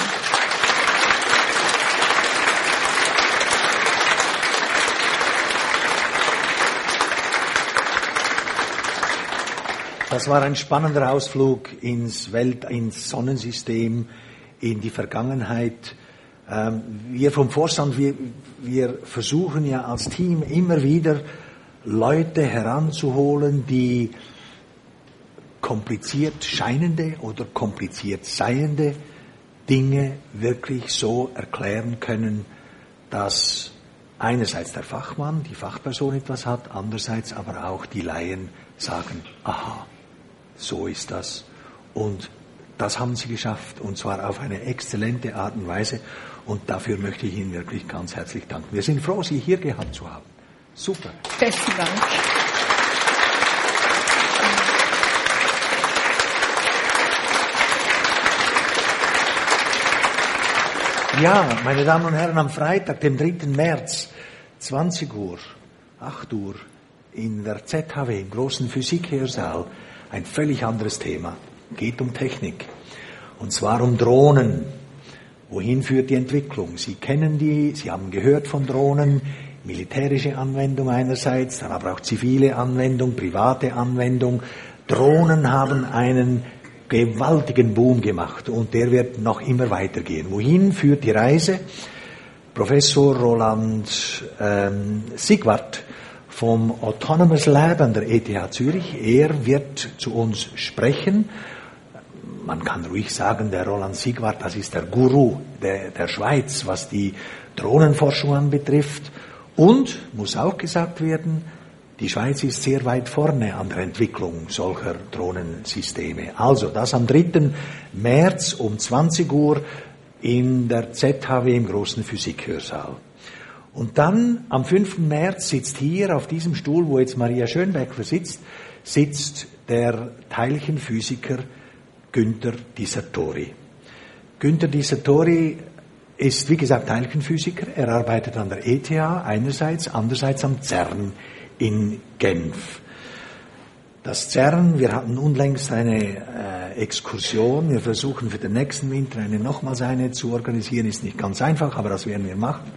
Das war ein spannender Ausflug ins Welt, ins Sonnensystem, in die Vergangenheit. Ähm, wir vom Vorstand, wir, wir versuchen ja als Team immer wieder Leute heranzuholen, die kompliziert scheinende oder kompliziert seiende Dinge wirklich so erklären können, dass einerseits der Fachmann, die Fachperson etwas hat, andererseits aber auch die Laien sagen, aha, so ist das. Und das haben sie geschafft, und zwar auf eine exzellente Art und Weise. Und dafür möchte ich Ihnen wirklich ganz herzlich danken. Wir sind froh, Sie hier gehabt zu haben. Super. Besten Dank. Ja, meine Damen und Herren, am Freitag, dem dritten März, zwanzig Uhr, acht Uhr, in der Z H W, im großen Physikhörsaal, ein völlig anderes Thema. Geht um Technik. Und zwar um Drohnen. Wohin führt die Entwicklung? Sie kennen die, Sie haben gehört von Drohnen, militärische Anwendung einerseits, dann aber auch zivile Anwendung, private Anwendung. Drohnen haben einen gewaltigen Boom gemacht und der wird noch immer weitergehen. Wohin führt die Reise? Professor Roland ähm, Sigwart vom Autonomous Lab an der E T H Zürich, er wird zu uns sprechen. Man kann ruhig sagen, der Roland Sigwart, das ist der Guru der, der Schweiz, was die Drohnenforschung anbetrifft. Und, muss auch gesagt werden, die Schweiz ist sehr weit vorne an der Entwicklung solcher Drohnensysteme. Also, das am dritten März um zwanzig Uhr in der Z H W im großen Physikhörsaal. Und dann am fünften März sitzt hier auf diesem Stuhl, wo jetzt Maria Schönbecker sitzt, sitzt der Teilchenphysiker Günther Dissertori. Günther Dissertori ist, wie gesagt, Teilchenphysiker. Er arbeitet an der E T H einerseits, andererseits am CERN in Genf. Das CERN, wir hatten unlängst eine äh, Exkursion. Wir versuchen für den nächsten Winter eine nochmals eine zu organisieren. Ist nicht ganz einfach, aber das werden wir machen.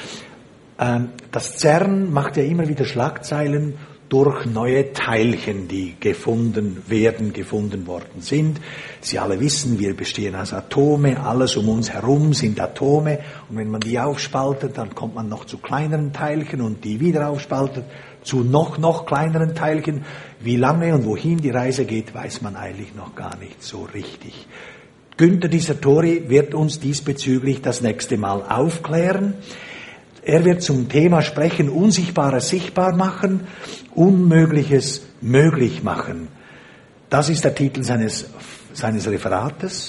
Ähm, das CERN macht ja immer wieder Schlagzeilen durch neue Teilchen, die gefunden werden, gefunden worden sind. Sie alle wissen, wir bestehen aus Atome, alles um uns herum sind Atome. Und wenn man die aufspaltet, dann kommt man noch zu kleineren Teilchen und die wieder aufspaltet zu noch, noch kleineren Teilchen. Wie lange und wohin die Reise geht, weiß man eigentlich noch gar nicht so richtig. Günther Dissertori wird uns diesbezüglich das nächste Mal aufklären. Er wird zum Thema sprechen, Unsichtbares sichtbar machen, Unmögliches möglich machen. Das ist der Titel seines, seines Referates.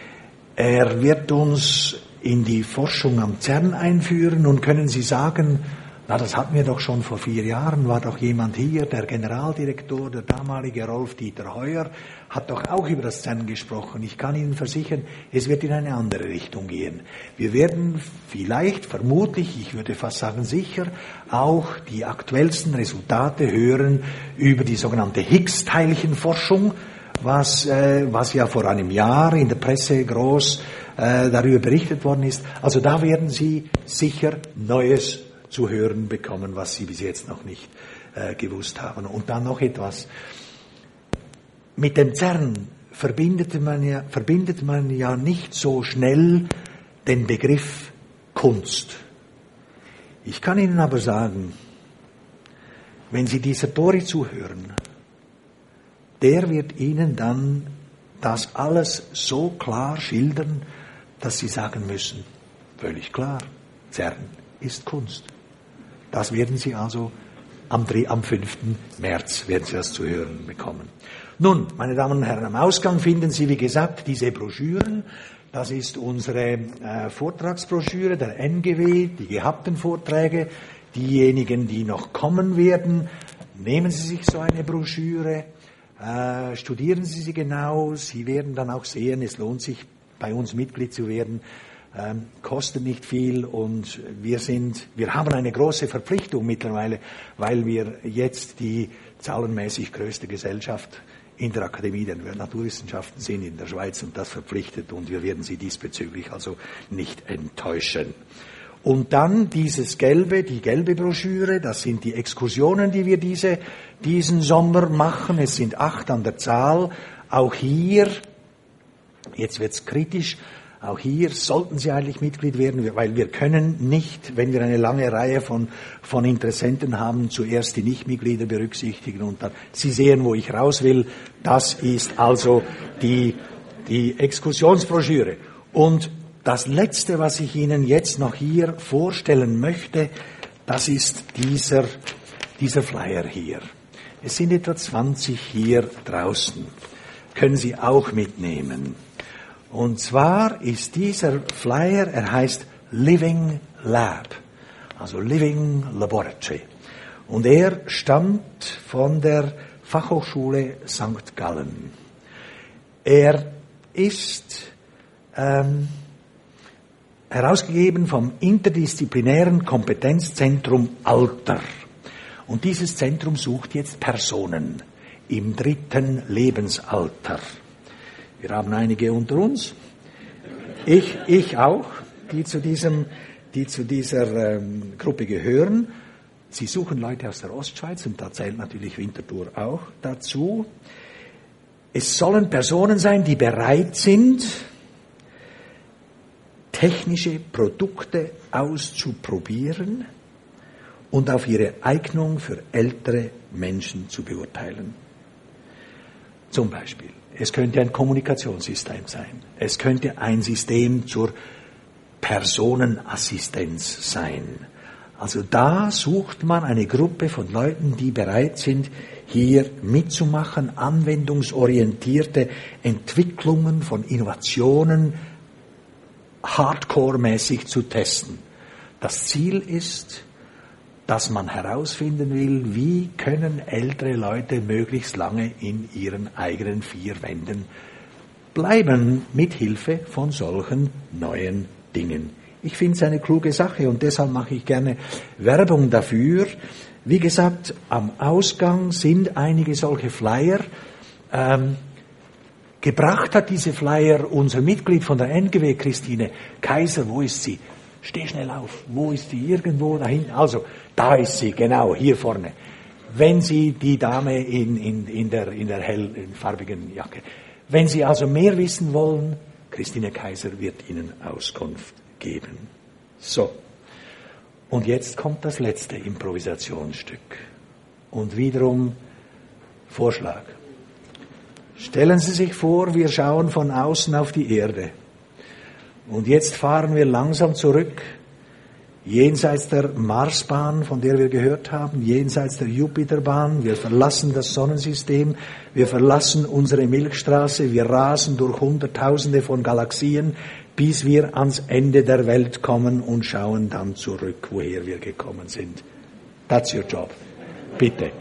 Er wird uns in die Forschung am CERN einführen und können Sie sagen, na, das hatten wir doch schon vor vier Jahren, war doch jemand hier, der Generaldirektor, der damalige Rolf-Dieter Heuer, hat doch auch über das CERN gesprochen. Ich kann Ihnen versichern, es wird in eine andere Richtung gehen. Wir werden vielleicht, vermutlich, ich würde fast sagen sicher, auch die aktuellsten Resultate hören über die sogenannte Higgs-Teilchenforschung, was, äh, was ja vor einem Jahr in der Presse groß äh, darüber berichtet worden ist. Also da werden Sie sicher Neues zu hören bekommen, was Sie bis jetzt noch nicht äh, gewusst haben. Und dann noch etwas. Mit dem CERN verbindet man, ja, verbindet man ja nicht so schnell den Begriff Kunst. Ich kann Ihnen aber sagen, wenn Sie Dissertori zuhören, der wird Ihnen dann das alles so klar schildern, dass Sie sagen müssen, völlig klar, CERN ist Kunst. Das werden Sie also am, am fünften März werden Sie das zu hören bekommen. Nun, meine Damen und Herren, am Ausgang finden Sie, wie gesagt, diese Broschüren. Das ist unsere äh, Vortragsbroschüre, der N G W, die gehabten Vorträge. Diejenigen, die noch kommen werden, nehmen Sie sich so eine Broschüre, äh, studieren Sie sie genau. Sie werden dann auch sehen, es lohnt sich, bei uns Mitglied zu werden. Ähm, kostet nicht viel und wir sind, wir haben eine große Verpflichtung mittlerweile, weil wir jetzt die zahlenmäßig größte Gesellschaft in der Akademie der Naturwissenschaften sind in der Schweiz und das verpflichtet und wir werden Sie diesbezüglich also nicht enttäuschen. Und dann dieses gelbe, die gelbe Broschüre, das sind die Exkursionen, die wir diese, diesen Sommer machen. Es sind acht an der Zahl. Auch hier, jetzt wird's kritisch, auch hier sollten Sie eigentlich Mitglied werden, weil wir können nicht, wenn wir eine lange Reihe von, von Interessenten haben, zuerst die Nichtmitglieder berücksichtigen und dann, Sie sehen, wo ich raus will. Das ist also die, die Exkursionsbroschüre. Und das Letzte, was ich Ihnen jetzt noch hier vorstellen möchte, das ist dieser, dieser Flyer hier. Es sind etwa zwanzig hier draußen. Können Sie auch mitnehmen. Und zwar ist dieser Flyer, er heißt Living Lab, also Living Laboratory. Und er stammt von der Fachhochschule Sankt Gallen. Er ist ähm, herausgegeben vom interdisziplinären Kompetenzzentrum Alter. Und dieses Zentrum sucht jetzt Personen im dritten Lebensalter. Wir haben einige unter uns, ich, ich auch, die zu diesem, die zu dieser ähm, Gruppe gehören. Sie suchen Leute aus der Ostschweiz und da zählt natürlich Winterthur auch dazu. Es sollen Personen sein, die bereit sind, technische Produkte auszuprobieren und auf ihre Eignung für ältere Menschen zu beurteilen. Zum Beispiel. Es könnte ein Kommunikationssystem sein. Es könnte ein System zur Personenassistenz sein. Also da sucht man eine Gruppe von Leuten, die bereit sind, hier mitzumachen, anwendungsorientierte Entwicklungen von Innovationen hardcore-mäßig zu testen. Das Ziel ist, dass man herausfinden will, wie können ältere Leute möglichst lange in ihren eigenen vier Wänden bleiben, mit Hilfe von solchen neuen Dingen. Ich finde es eine kluge Sache und deshalb mache ich gerne Werbung dafür. Wie gesagt, am Ausgang sind einige solche Flyer. Ähm, gebracht hat diese Flyer unser Mitglied von der N G W, Christine Kaiser. Wo ist sie? Steh schnell auf. Wo ist sie? Irgendwo da hinten. Also, da ist sie, genau, hier vorne. Wenn Sie die Dame in, in, in der, in der hell, in farbigen Jacke. Wenn Sie also mehr wissen wollen, Christine Kaiser wird Ihnen Auskunft geben. So. Und jetzt kommt das letzte Improvisationsstück. Und wiederum Vorschlag. Stellen Sie sich vor, wir schauen von außen auf die Erde. Und jetzt fahren wir langsam zurück, jenseits der Marsbahn, von der wir gehört haben, jenseits der Jupiterbahn. Wir verlassen das Sonnensystem, wir verlassen unsere Milchstraße, wir rasen durch Hunderttausende von Galaxien, bis wir ans Ende der Welt kommen und schauen dann zurück, woher wir gekommen sind. That's your job. Bitte.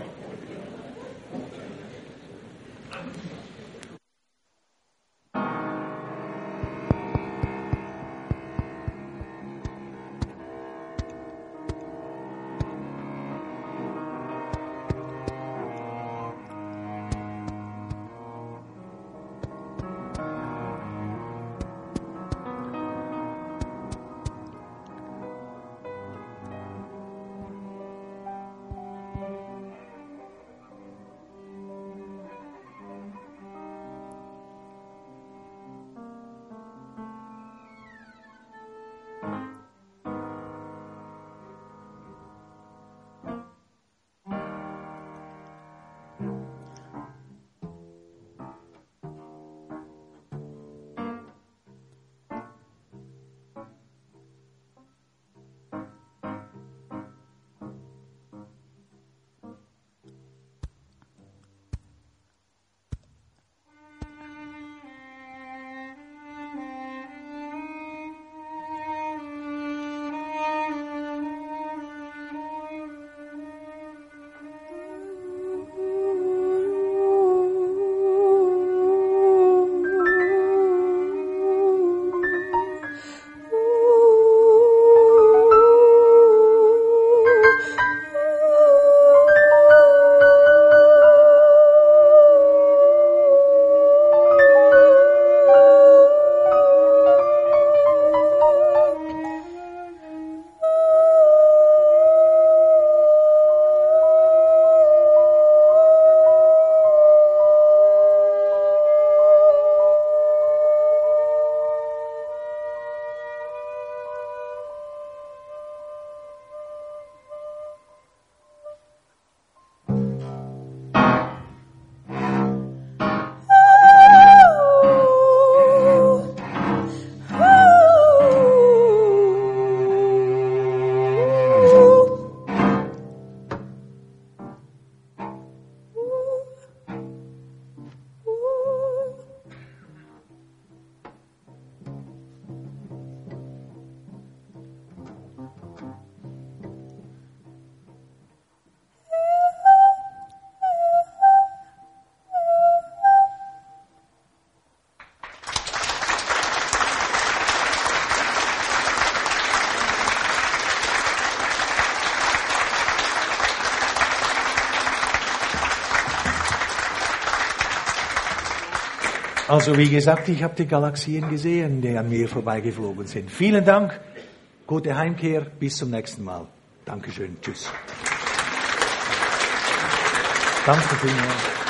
Also wie gesagt, ich habe die Galaxien gesehen, die an mir vorbeigeflogen sind. Vielen Dank, gute Heimkehr, bis zum nächsten Mal. Dankeschön, tschüss. Danke vielmals.